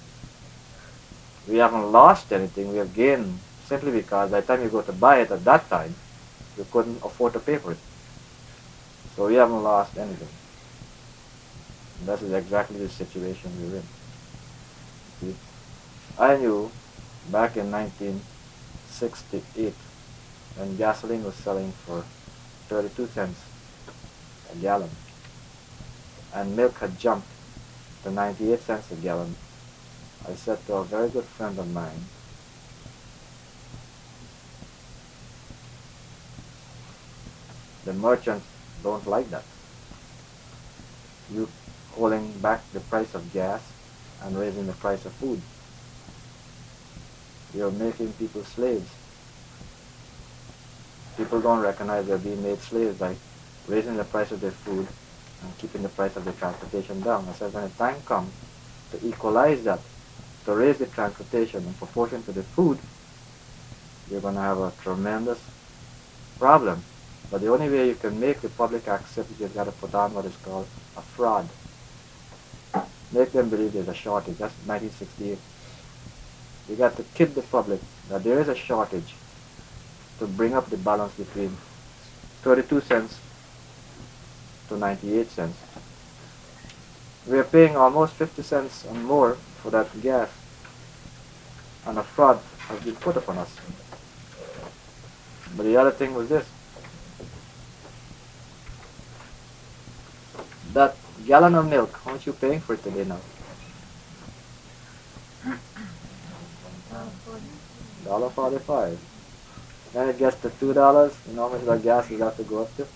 we haven't lost anything, we have gained, simply because by the time you go to buy it at that time, you couldn't afford to pay for it. So we haven't lost anything. And that is exactly the situation we're in. See? I knew back in 1968 when gasoline was selling for 32 cents a gallon and milk had jumped to 98 cents a gallon, I said to a very good friend of mine, the merchants don't like that. You holding back the price of gas and raising the price of food. You're making people slaves. People don't recognize they're being made slaves by raising the price of their food and keeping the price of their transportation down. I said when the time comes to equalize that, to raise the transportation in proportion to the food, you're going to have a tremendous problem. But the only way you can make the public accept it, you've got to put on what is called a fraud. make them believe there's a shortage. That's 1968. We got to kid the public that there is a shortage to bring up the balance between 32 cents to 98 cents. We are paying almost 50 cents and more for that gas, and a fraud has been put upon us. But the other thing was this: that gallon of milk, how much you paying for it today now? $1.45. Then it gets to $2. You know how much that gas is have to go up to?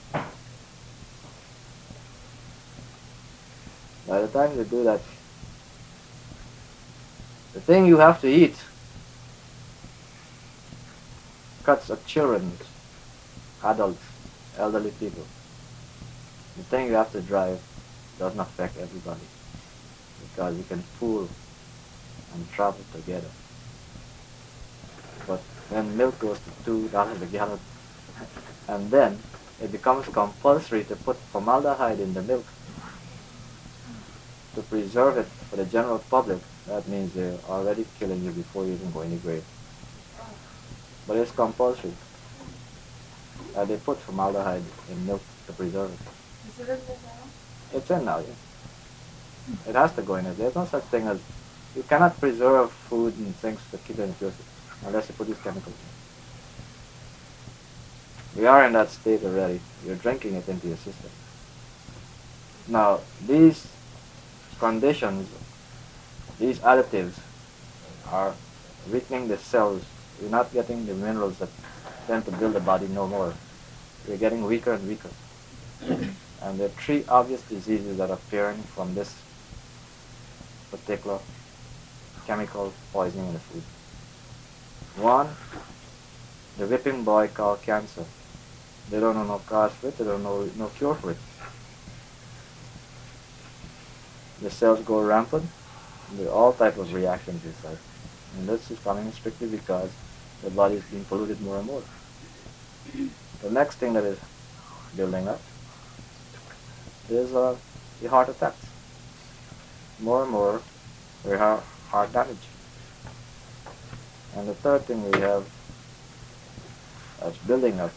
By the time you do that, the thing you have to eat cuts of children, adults, elderly people. The thing you have to drive doesn't affect everybody because you can pool and travel together. But when milk goes to $2 a gallon, and then it becomes compulsory to put formaldehyde in the milk to preserve it for the general public, that means they're already killing you before you even go in the grave. But it's compulsory. They put formaldehyde in milk to preserve it. Is it in there now? It's in now, yeah. It has to go in it. There's no such thing as, you cannot preserve food and things to keep it in future unless you put these chemicals in. We are in that state already. You're drinking it into your system. Now, these conditions, these additives are weakening the cells. You're not getting the minerals that tend to build the body no more. You're getting weaker and weaker. And there are three obvious diseases that are appearing from this particular chemical poisoning in the food. One, the whipping boy called cancer. They don't know no cause for it, they don't know no cure for it. The cells go rampant, there are all types of reactions inside. And this is coming strictly because the body is being polluted more and more. The next thing that is building up is the heart attacks. More and more we have heart damage. And the third thing we have that's building up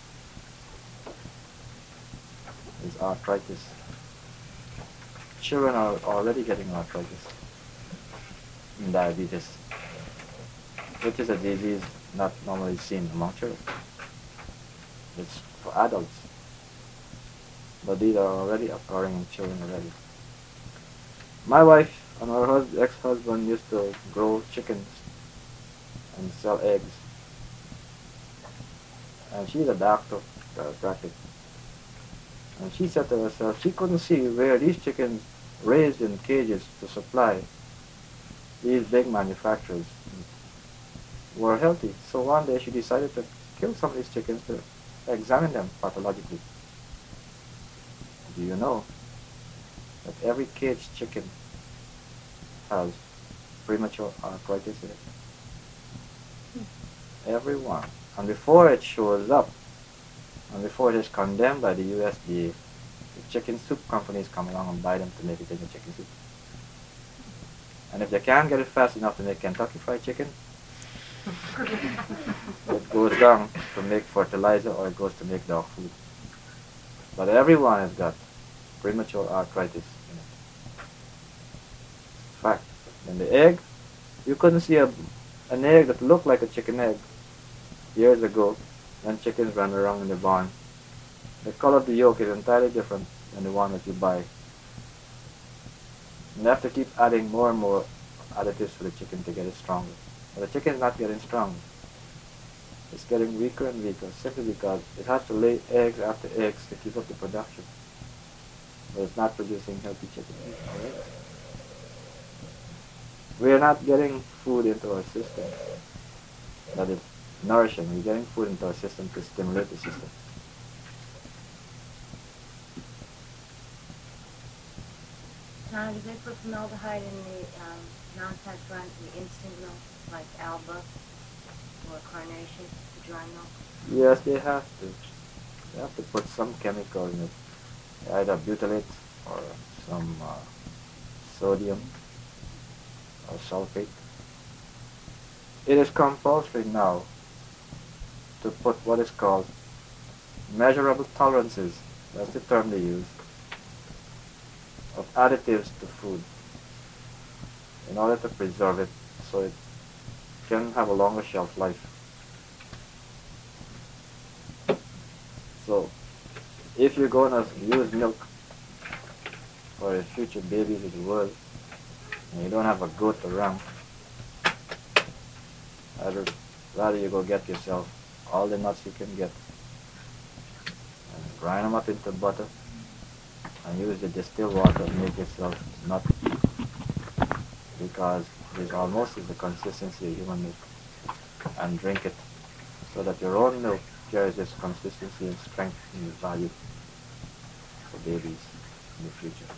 is arthritis. Children are already getting arthritis and diabetes, which is a disease not normally seen among children. It's for adults. But these are already occurring in children already. My wife and her ex-husband used to grow chickens and sell eggs. And she's a doctor, chiropractic. And she said to herself, she couldn't see where these chickens raised in cages to supply these big manufacturers were healthy. So one day she decided to kill some of these chickens to examine them pathologically. Do you know that every caged chicken has premature arthritis in it? Every one. And before it shows up, and before it is condemned by the USDA, the chicken soup companies come along and buy them to make it into chicken soup. And if they can't get it fast enough to make Kentucky Fried Chicken, it goes down to make fertilizer or it goes to make dog food. But everyone has got premature arthritis in it. Fact. And the egg, you couldn't see an egg that looked like a chicken egg years ago when chickens ran around in the barn. The color of the yolk is entirely different than the one that you buy. And you have to keep adding more and more additives for the chicken to get it stronger. But the chicken is not getting stronger. It's getting weaker and weaker simply because it has to lay eggs after eggs to keep up the production. But it's not producing healthy chicken. Right? We are not getting food into our system that is nourishing. We're getting food into our system to stimulate the system. Now, do they put formaldehyde in the non-fat brand, the instant milk, like Alba or Carnation, the dry milk? Yes, they have to. They have to put some chemical in it, either butylate or some sodium or sulfate. It is compulsory now to put what is called measurable tolerances, that's the term they use, of additives to food in order to preserve it so it can have a longer shelf life. So if you're going to use milk for the future babies of the world and you don't have a goat around, I'd rather you go get yourself all the nuts you can get and grind them up into butter and use the distilled water to make yourself nut, because it's almost the consistency of human milk, and drink it so that your own milk carries this consistency and strength and value for babies in the future.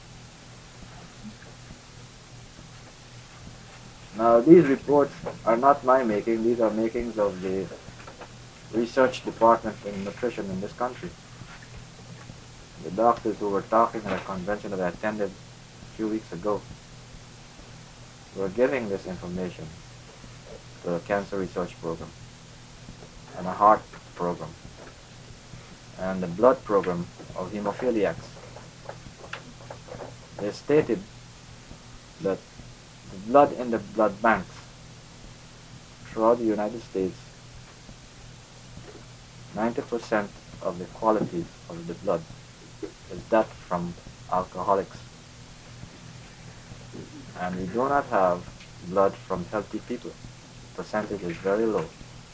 Now these reports are not my making, these are makings of the research department in nutrition in this country. The doctors who were talking at a convention that I attended a few weeks ago were giving this information to a cancer research program and a heart program and the blood program of hemophiliacs. They stated that the blood in the blood banks throughout the United States, 90% of the quality of the blood is that from alcoholics. And we do not have blood from healthy people. The percentage is very low.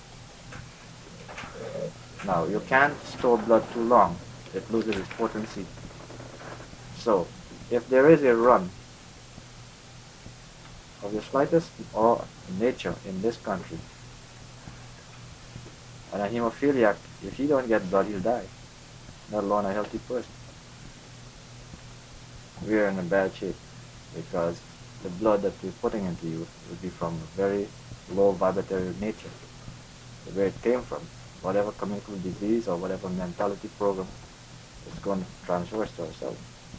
Now, you can't store blood too long. It loses its potency. So, if there is a run of the slightest or nature in this country, and a hemophiliac, if he don't get blood, he'll die, let alone a healthy person. We are in a bad shape because the blood that we're putting into you will be from a very low vibratory nature, where it came from, whatever communicable disease or whatever mentality program is going to transverse to ourselves.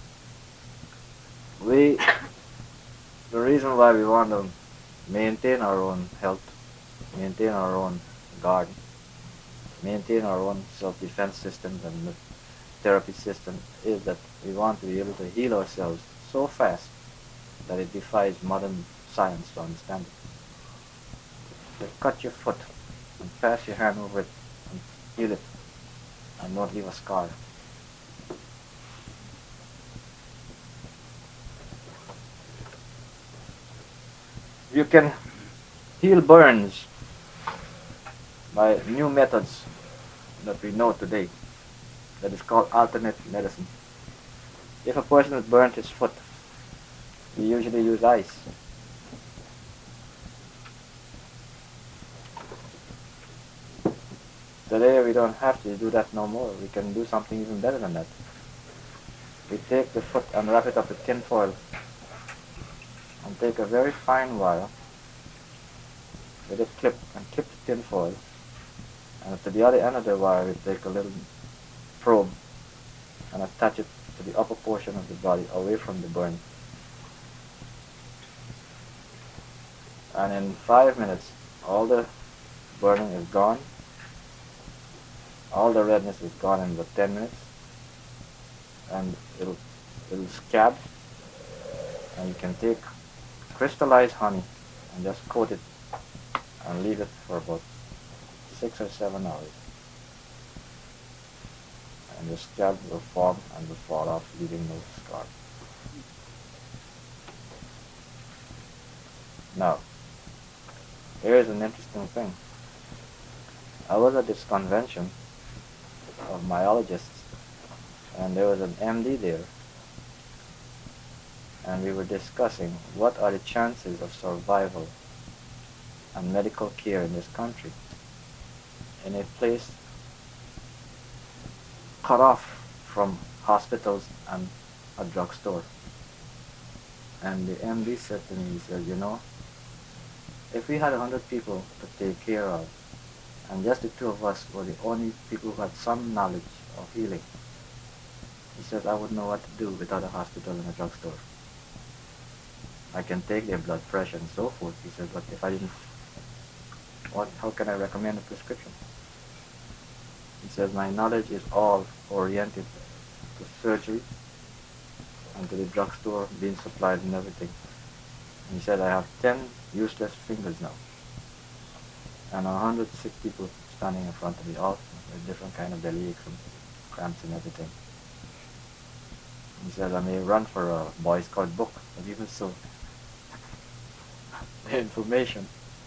The reason why we want to maintain our own health, maintain our own garden, maintain our own self-defense systems and the therapy system is that we want to be able to heal ourselves so fast that it defies modern science to understand it. You cut your foot and pass your hand over it and heal it and don't leave a scar. You can heal burns by new methods that we know today that is called alternate medicine. If a person has burnt his foot, we usually use ice. Today we don't have to do that no more. We can do something even better than that. We take the foot and wrap it up with tin foil and take a very fine wire with a clip and clip the tin foil, and to the other end of the wire we take a little probe and attach it to the upper portion of the body away from the burn. And in 5 minutes all the burning is gone, all the redness is gone in about 10 minutes, and it'll scab, and you can take crystallized honey and just coat it and leave it for about 6 or 7 hours. And the scab will form and will fall off, leaving no scar. Now, here's an interesting thing. I was at this convention of myologists, and there was an MD there, and we were discussing what are the chances of survival and medical care in this country in a place cut off from hospitals and a drugstore. And the MD said to me, he said, you know, if we had 100 people to take care of, and just the two of us were the only people who had some knowledge of healing, he says, I wouldn't know what to do without a hospital and a drugstore. I can take their blood pressure and so forth. He said, but if I didn't, how can I recommend a prescription? He says, my knowledge is all oriented to surgery and to the drugstore being supplied and everything. And he said, I have 10 useless fingers now. And 100 sick people standing in front of me, all with different kind of belly aches and cramps and everything. He says, I may run for a Boy Scout book, but even so, the information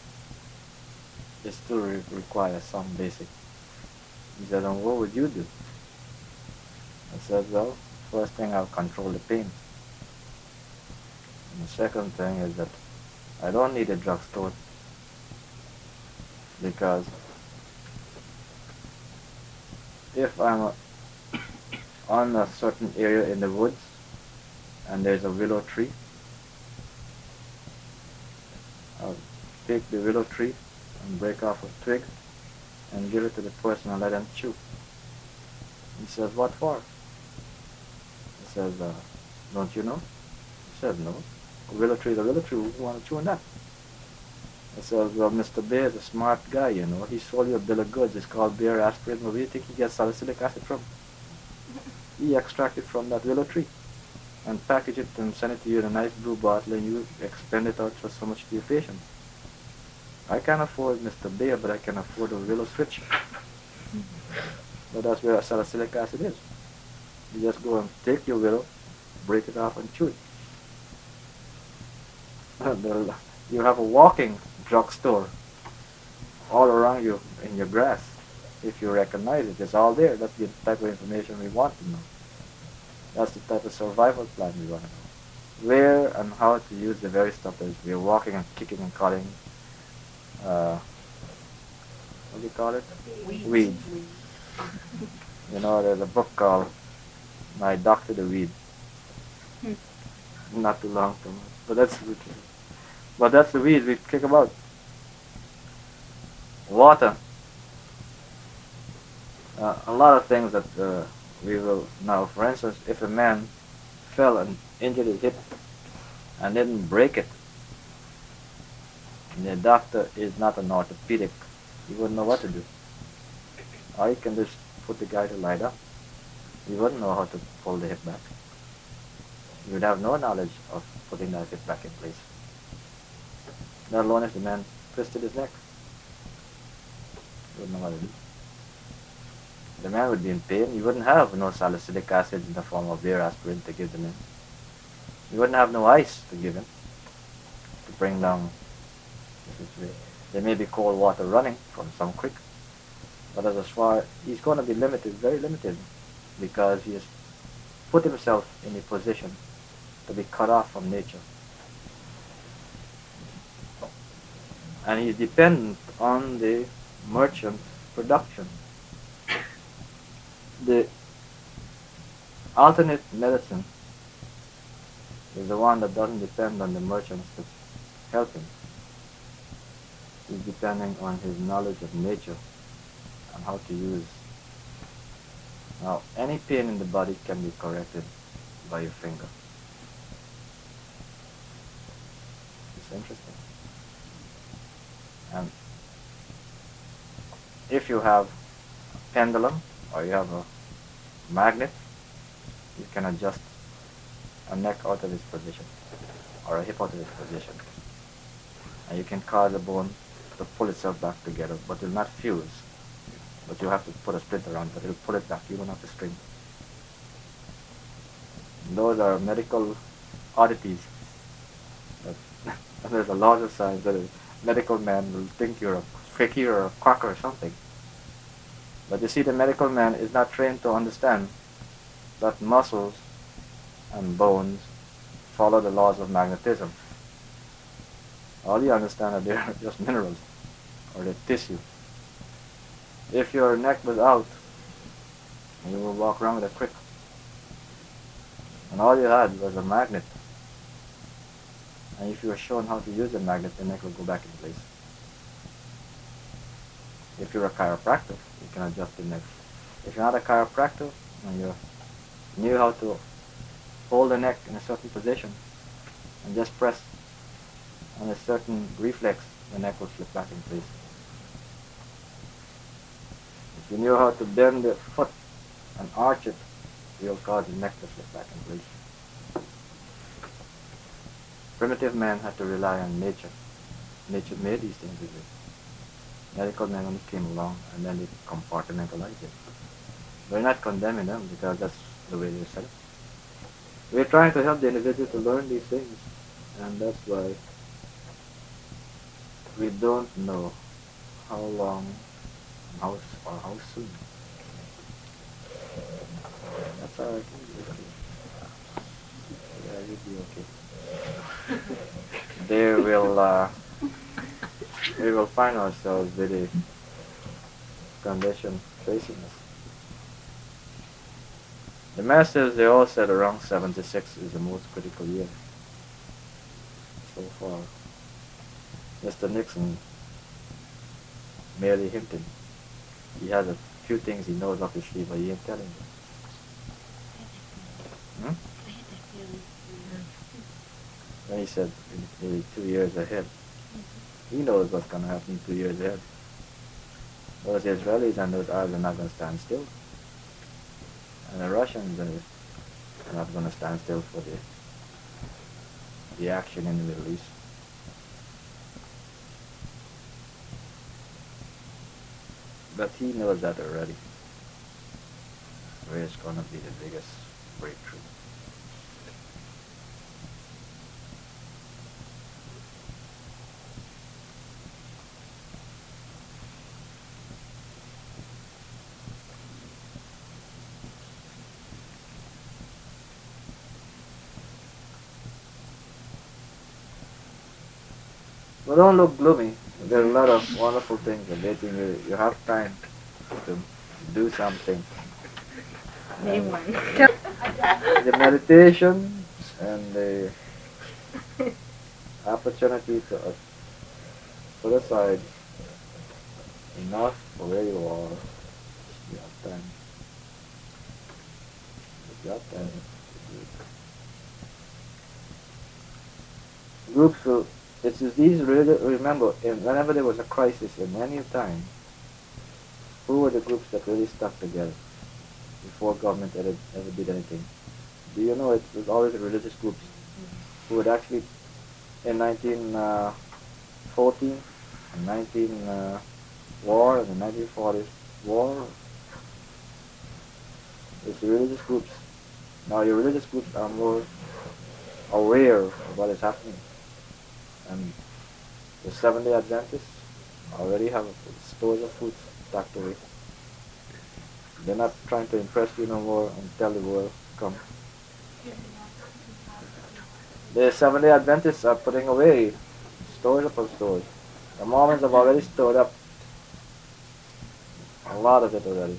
it still requires some basic. He said, and what would you do? I said, well, first thing I'll control the pain. And the second thing is that I don't need a drugstore because if I'm on a certain area in the woods and there's a willow tree, I'll take the willow tree and break off a twig and give it to the person and let them chew. He says, what for? He says, don't you know? He says, no. A willow tree is a willow tree. Who want to chew on that? I says, well, Mr. Bayer is a smart guy, you know. He sold you a bill of goods. It's called Bayer aspirin. Where do you think he gets salicylic acid from? He extracted from that willow tree and package it and send it to you in a nice blue bottle and you expend it out for so much to your patient. I can't afford Mr. Bayer, but I can afford a willow switch. But that's where salicylic acid is. You just go and take your willow, break it off and chew it. You have a walking drugstore all around you in your grass. If you recognize it, it's all there. That's the type of information we want to know. That's the type of survival plan we want to know. Where and how to use the very stuff that we're walking and kicking and calling, what do you call it? Weeds. You know, there's a book called My Doctor the Weed. Not too long, but that's the weeds we kick about. Water. A lot of things that we will now, for instance, if a man fell and injured his hip and didn't break it, and the doctor is not an orthopedic, he wouldn't know what to do. Or he can just put the guy to lie down. He wouldn't know how to pull the hip back. He would have no knowledge of putting that hip back in place. Let alone if the man twisted his neck. He wouldn't know what to do. The man would be in pain. He wouldn't have no salicylic acid in the form of Bayer aspirin to give them in. He wouldn't have no ice to give him to bring down the situation. There may be cold water running from some creek, but as far, he's going to be limited, very limited, because he has put himself in a position to be cut off from nature. And he's dependent on the merchant production. The alternate medicine is the one that doesn't depend on the merchants to help him. He's depending on his knowledge of nature and how to use. Now, any pain in the body can be corrected by your finger. It's interesting. And if you have a pendulum or you have a magnet, you can adjust a neck out of its position or a hip out of its position. And you can cause a bone to pull itself back together, but it will not fuse. But you have to put a splinter on, but it will pull it back. You don't have to string. And those are medical oddities. And there's a lot of signs that a medical man will think you're a fakir or a quacker or something. But you see, the medical man is not trained to understand that muscles and bones follow the laws of magnetism. All you understand are they're just minerals or the tissue. If your neck was out, you will walk around with a crick. And all you had was a magnet. And if you were shown how to use a magnet, the neck will go back in place. If you're a chiropractor, you can adjust the neck. If you're not a chiropractor and you knew how to hold the neck in a certain position, and just press on a certain reflex, the neck will flip back in place. If you knew how to bend the foot and arch it, you'll cause the neck to flip back in place. Primitive man had to rely on nature. Nature made these things with it. Medical men only came along and then they compartmentalized it. We're not condemning them because that's the way they're set up. We're trying to help the individual to learn these things, and that's why we don't know how long or how soon. That's all right. Yeah, you'll be okay. There will we will find ourselves with a condition facing us. The masters, they all said around 76 is the most critical year so far. Mr. Nixon merely hinted. He has a few things he knows up his sleeve, but he ain't telling you. Then he said, maybe 2 years ahead. He knows what's going to happen 2 years ahead. Those Israelis and those Arabs are not going to stand still. And the Russians are not going to stand still for the action in the Middle East. But he knows that already, where it's going to be the biggest breakthrough. But don't look gloomy. There's a lot of wonderful things awaiting you. You have time to do something. Name one. The meditation and the opportunity to put aside enough for where you are. You have time. If you have time. Groups will. It's these really, remember, whenever there was a crisis in any time, who were the groups that really stuck together before government ever did anything? Do you know it was always the religious groups who would actually, in 1914 and 19 war and the 1940s war, it's the religious groups. Now your religious groups are more aware of what is happening. And the Seventh-day Adventists already have stores of food stacked away. They're not trying to impress you no more and tell the world, come. The Seventh-day Adventists are putting away stores upon stores. The Mormons have already stored up a lot of it already.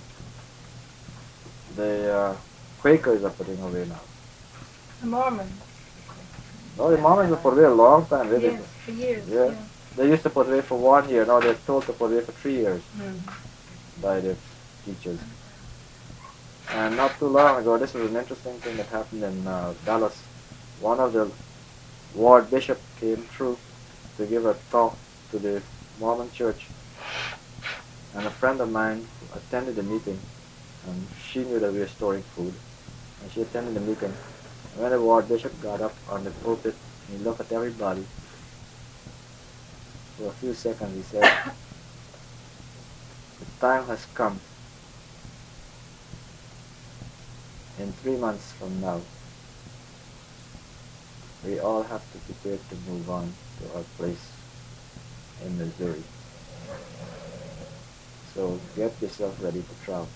The Quakers are putting away now. The Mormons. No, the Mormons have put away a long time. Yes, for years. Yeah. They used to put away for 1 year. Now they're told to put away for 3 years by the teachers. And not too long ago, this was an interesting thing that happened in Dallas. One of the ward bishop came through to give a talk to the Mormon church. And a friend of mine attended the meeting, and she knew that we were storing food. And she attended the meeting. And when the ward bishop got up on the pulpit, he looked at everybody. For a few seconds he said, the time has come. In 3 months from now, we all have to prepare to move on to our place in Missouri. So get yourself ready to travel.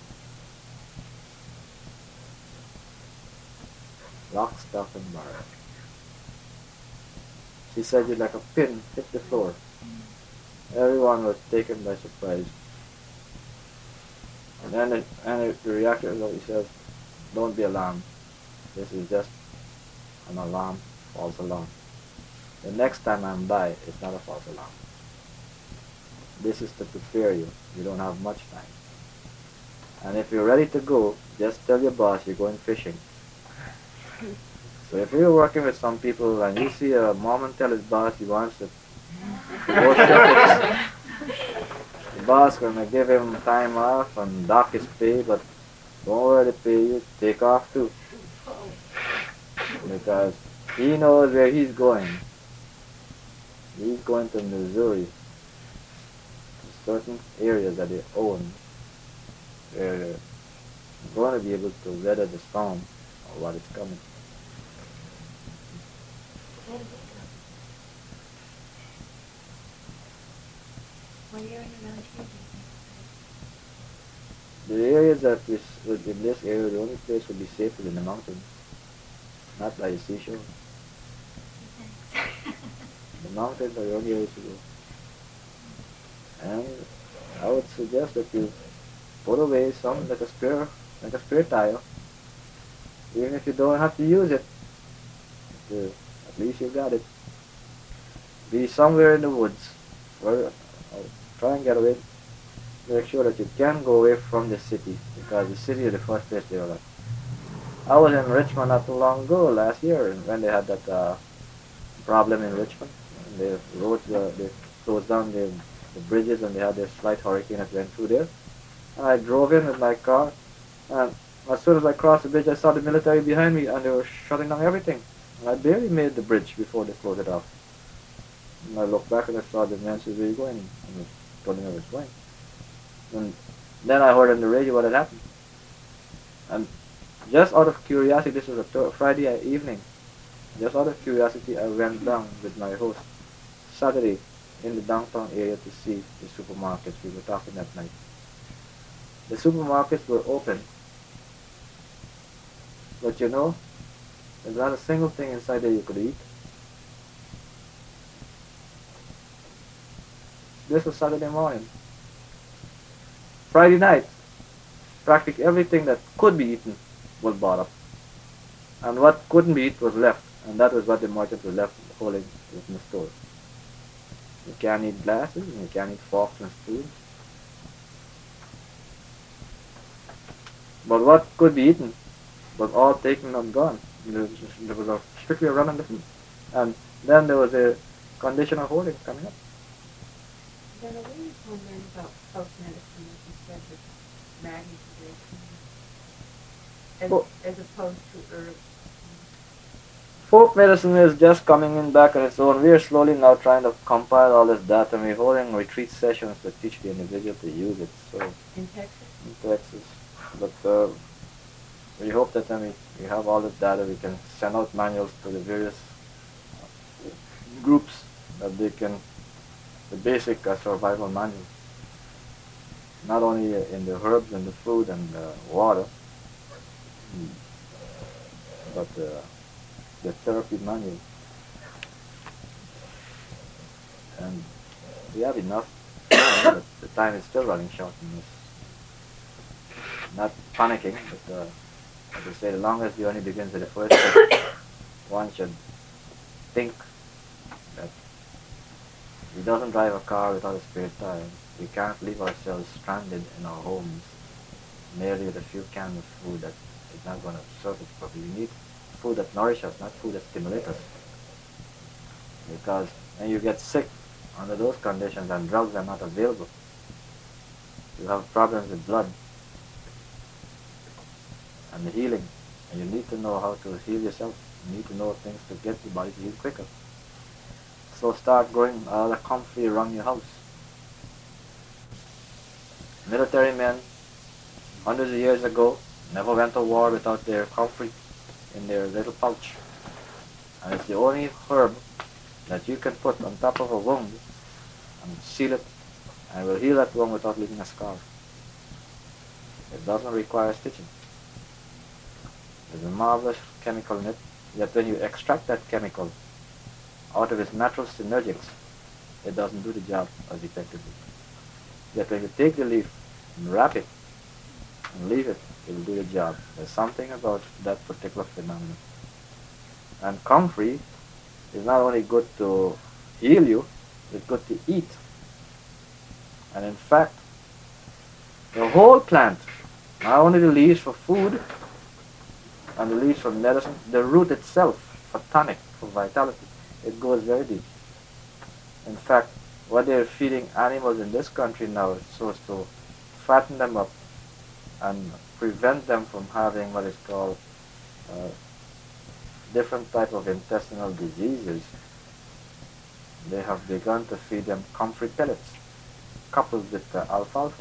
Lock, stock, and barrel. She said you like a pin hit the floor. Everyone was taken by surprise. And then the reactor he says, don't be alarmed. This is just an alarm, false alarm. The next time I'm by, it's not a false alarm. This is to prepare you. You don't have much time. And if you're ready to go, just tell your boss you're going fishing. So if you're working with some people and you see a Mormon tell his boss he wants to go shopping, the boss gonna give him time off and dock his pay, but don't worry the pay you take off too. Because he knows where he's going. He's going to Missouri, to certain areas that they own, where they're going to be able to weather the storm or what is coming. What area around here do The areas that in this area, the only place would be safe is in the mountains, not by the seashore. you think? The mountains are the only areas to go. And I would suggest that you put away some like a spare tire. Even if you don't have to use it, at least you got it. Be somewhere in the woods, or try and get away. Make sure that you can go away from the city, because the city is the first place they are at. I was in Richmond not too long ago, last year, when they had that problem in Richmond. And the roads they closed down the bridges, and they had this slight hurricane that went through there. And I drove in with my car, and as soon as I crossed the bridge, I saw the military behind me, and they were shutting down everything. And I barely made the bridge before they closed it off. And I looked back and I saw the man said, "Where are you going?" And I told him I was going. And then I heard on the radio what had happened. And just out of curiosity, this was a Friday evening, just out of curiosity, I went down with my host Saturday in the downtown area to see the supermarkets. We were talking that night. The supermarkets were open, but you know, there's not a single thing inside there you could eat. This was Saturday morning. Friday night, practically everything that could be eaten was bought up. And what couldn't be eaten was left. And that was what the merchants were left holding in the store. You can't eat glasses, and you can't eat forks and spoons. But what could be eaten was all taken and gone. There was strictly a run on the food. And then there was a condition of hoarding coming up. Then what are you wondering about folk medicine, as you said, with magnesium, as opposed to herbs? Folk medicine is just coming in back on its own. We are slowly now trying to compile all this data, and we're holding retreat sessions to teach the individual to use it. So In Texas? in Texas. But we hope that when we have all this data, we can send out manuals to the various groups that they can, the basic survival manual. Not only in the herbs and the food and the water, but the therapy manual. And we have enough time, but the time is still running short in this. Not panicking, but as I say, the longest journey begins at the first step. One should think that we doesn't drive a car without a spare tire. We can't leave ourselves stranded in our homes merely with a few cans of food that is not going to serve us properly. We need food that nourishes us, not food that stimulates us. Because when you get sick under those conditions and drugs are not available, you have problems with blood and the healing. And you need to know how to heal yourself. You need to know things to get the body to heal quicker. So start growing the comfrey around your house. Military men, hundreds of years ago, never went to war without their comfrey in their little pouch. And it's the only herb that you can put on top of a wound and seal it, and will heal that wound without leaving a scar. It doesn't require stitching. There's a marvelous chemical in it, yet when you extract that chemical out of its natural synergics, it doesn't do the job as effectively. Yet when you take the leaf and wrap it and leave it, it will do the job. There's something about that particular phenomenon. And comfrey is not only good to heal you, it's good to eat. And in fact, the whole plant, not only the leaves for food, and the leaves for medicine. The root itself for tonic, for vitality. It goes very deep. In fact, what they're feeding animals in this country now is so as to fatten them up and prevent them from having what is called different type of intestinal diseases. They have begun to feed them comfrey pellets coupled with alfalfa.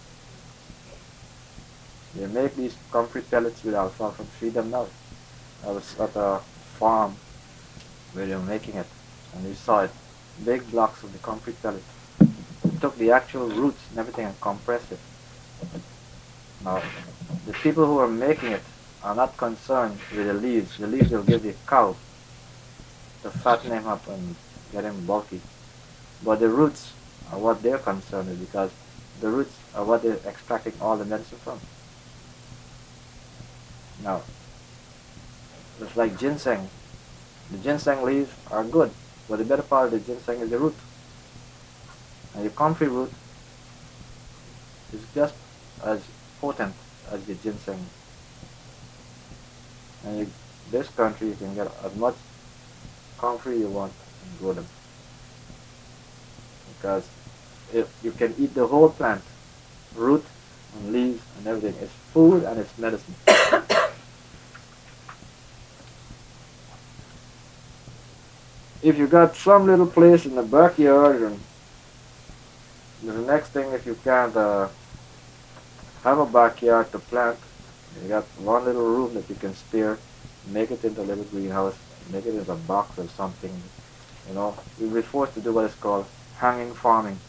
They make these comfrey pellets with alfalfa and feed them now. I was at a farm where they were making it, and we saw it, big blocks of the comfrey pellet. We took the actual roots and everything and compressed it. Now, the people who are making it are not concerned with the leaves. The leaves will give the cow to fatten him up and get him bulky. But the roots are what they're concerned with, because the roots are what they're extracting all the medicine from. Now, just like ginseng, the ginseng leaves are good, but the better part of the ginseng is the root. And the comfrey root is just as potent as the ginseng. And this country you can get as much comfrey you want and grow them. Because if you can eat the whole plant, root and leaves and everything, it's food and it's medicine. If you got some little place in the backyard, and the next thing, if you can't have a backyard to plant, you got one little room that you can spare, make it into a little greenhouse, make it into a box or something. You know, you'll be forced to do what is called hanging farming.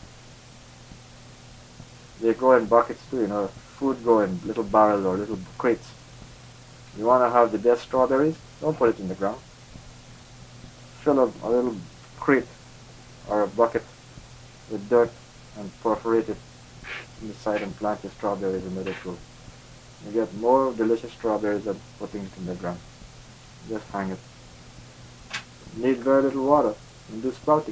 They grow in buckets too, you know, food grow in little barrels or little crates. You want to have the best strawberries? Don't put it in the ground. Fill up a little crate or a bucket with dirt and perforate it inside and plant your strawberries in the grow. You get more delicious strawberries than putting it in the ground. Just hang it. Need very little water and do sprouting.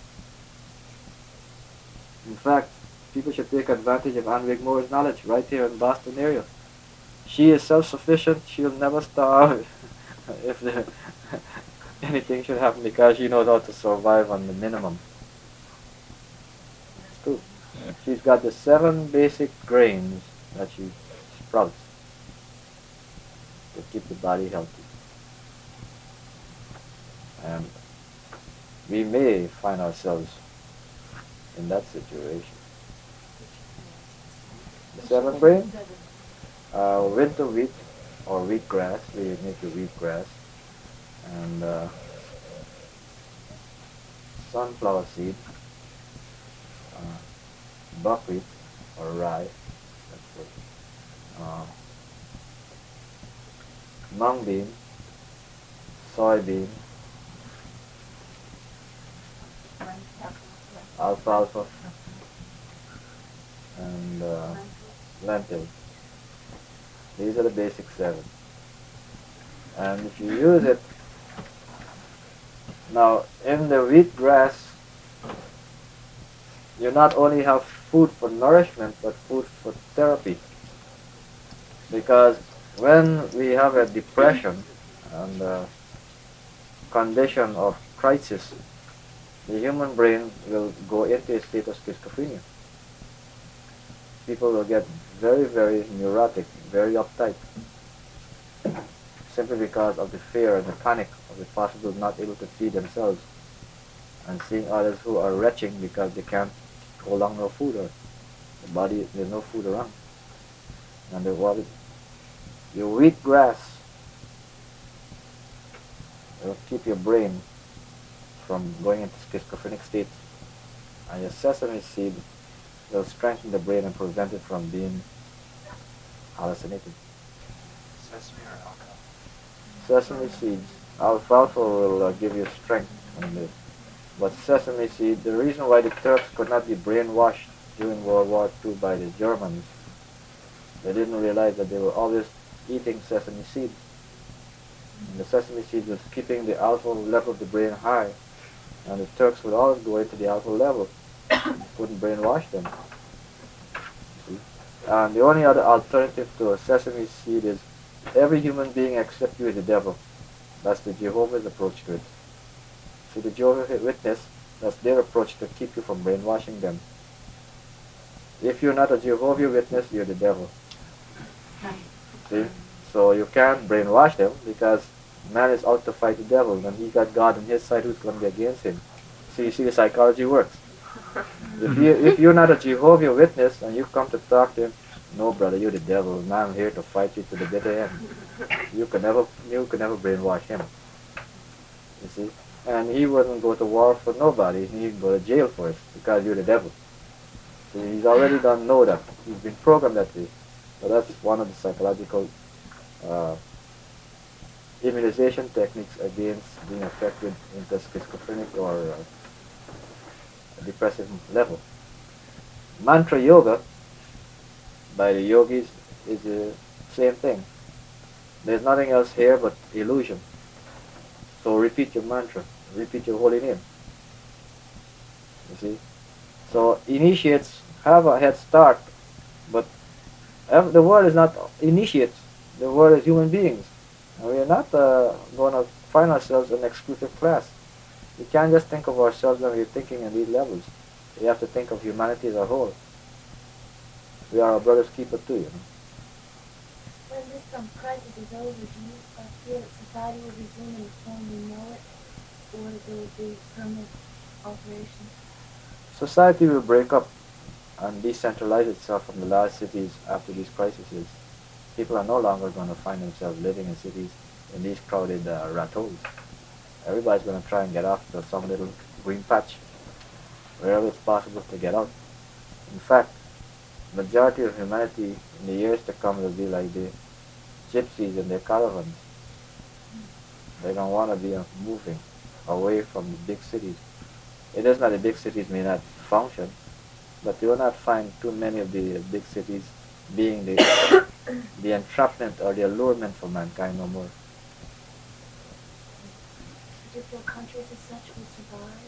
In fact, people should take advantage of Ann Wigmore's knowledge right here in Boston area. She is self-sufficient. She'll never starve if anything should happen, because she knows how to survive on the minimum. It's cool. She's got the 7 basic grains that she sprouts to keep the body healthy. And we may find ourselves in that situation. The 7 grain? Winter wheat or wheatgrass. We make the wheatgrass. And sunflower seed, buckwheat or rye, that's good. Mung bean, soybean, alfalfa, and lentils. These are the basic 7. And if you use it, now in the wheatgrass, you not only have food for nourishment, but food for therapy. Because when we have a depression and a condition of crisis, the human brain will go into a state of schizophrenia. People will get very, very neurotic, very uptight, simply because of the fear and the panic of the possible not able to feed themselves, and seeing others who are retching because they can't go along no food, or the body, there's no food around. And your wheatgrass will keep your brain from going into schizophrenic states, and your sesame seed will strengthen the brain and prevent it from being hallucinated. Sesame or alcohol? Sesame seeds. Alfalfa will give you strength, but sesame seed, the reason why the Turks could not be brainwashed during World War II by the Germans, they didn't realize that they were always eating sesame seeds. And the sesame seed was keeping the alpha level of the brain high, and the Turks would always go into the alpha level. You couldn't brainwash them. See? And the only other alternative to a sesame seed is Every human being except you is the devil. That's the Jehovah's approach to it. See, the Jehovah's Witness, that's their approach to keep you from brainwashing them. If you're not a Jehovah's Witness, you're the devil. See? So you can't brainwash them because man is out to fight the devil. When he got God on his side, who's going to be against him? So you see the psychology works. If you're not a Jehovah's Witness and you come to talk to him, no brother, you're the devil. Now I'm here to fight you to the bitter end. You can never brainwash him. You see? And he wouldn't go to war for nobody. He'd go to jail for it because you're the devil. See, he's already done know that. He's been programmed that way. So that's one of the psychological immunization techniques against being affected into schizophrenic or depressive level. Mantra yoga by the yogis is the same thing. There's nothing else here but illusion. So repeat your mantra, repeat your holy name. You see? So initiates have a head start, but the world is not initiates. The world is human beings. And we are not going to find ourselves in an exclusive class. We can't just think of ourselves when we're thinking in these levels. We have to think of humanity as a whole. We are our brother's keeper too, you know. When this crisis is over, do you feel that society will resume in the form we know it, or there will be permanent alterations? Society will break up and decentralize itself from the large cities after these crises. People are no longer going to find themselves living in cities in these crowded rat holes. Everybody's going to try and get off to some little green patch, wherever it's possible to get out. In fact, majority of humanity in the years to come will be like the gypsies in their caravans. They're going to want to be moving away from the big cities. It is not the big cities may not function, but you will not find too many of the big cities being the the entrapment or the allurement for mankind no more. Do you feel countries as such will survive?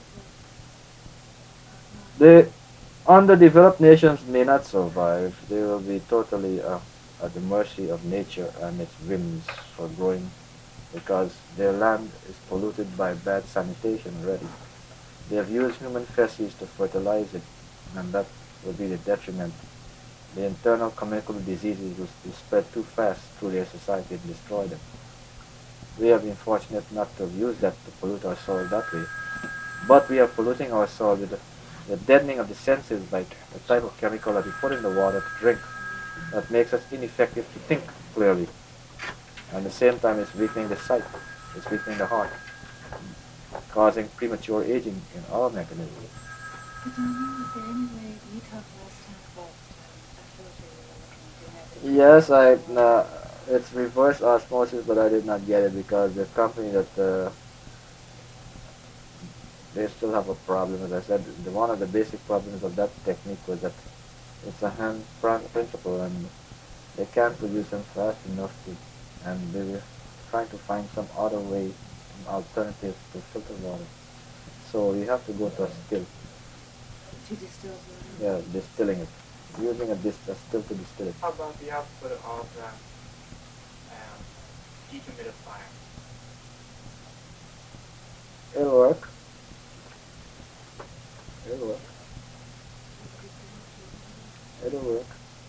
The underdeveloped nations may not survive. They will be totally at the mercy of nature and its whims for growing because their land is polluted by bad sanitation already. They have used human feces to fertilize it, and that will be the detriment. The internal communicable diseases will spread too fast through their society and destroy them. We have been fortunate not to have used that to pollute our soil that way, but we are polluting our soil with the deadening of the senses by the type of chemical that we put in the water to drink that makes us ineffective to think clearly. And at the same time, it's weakening the sight, it's weakening the heart, causing premature aging in our mechanism. But Daniel, is there any way, you talked last time about a filter you were looking into having. Yes, it's reverse osmosis, but I did not get it because the company that they still have a problem. As I said, one of the basic problems of that technique was that it's a hand principle, and they can't produce them fast enough to, and they were trying to find some other way, an alternative to filter water. So you have to go to a still. To distill water? Yeah, distilling it. Using a still to distill it. How about the output of dehumidifier? It'll work. It'll work. It'll work.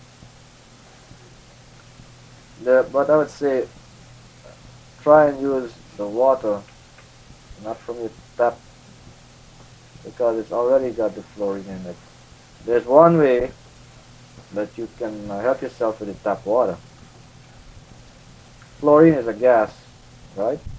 But I would say try and use the water not from your tap because it's already got the fluorine in it. There's one way that you can help yourself with the tap water. Fluorine is a gas, right?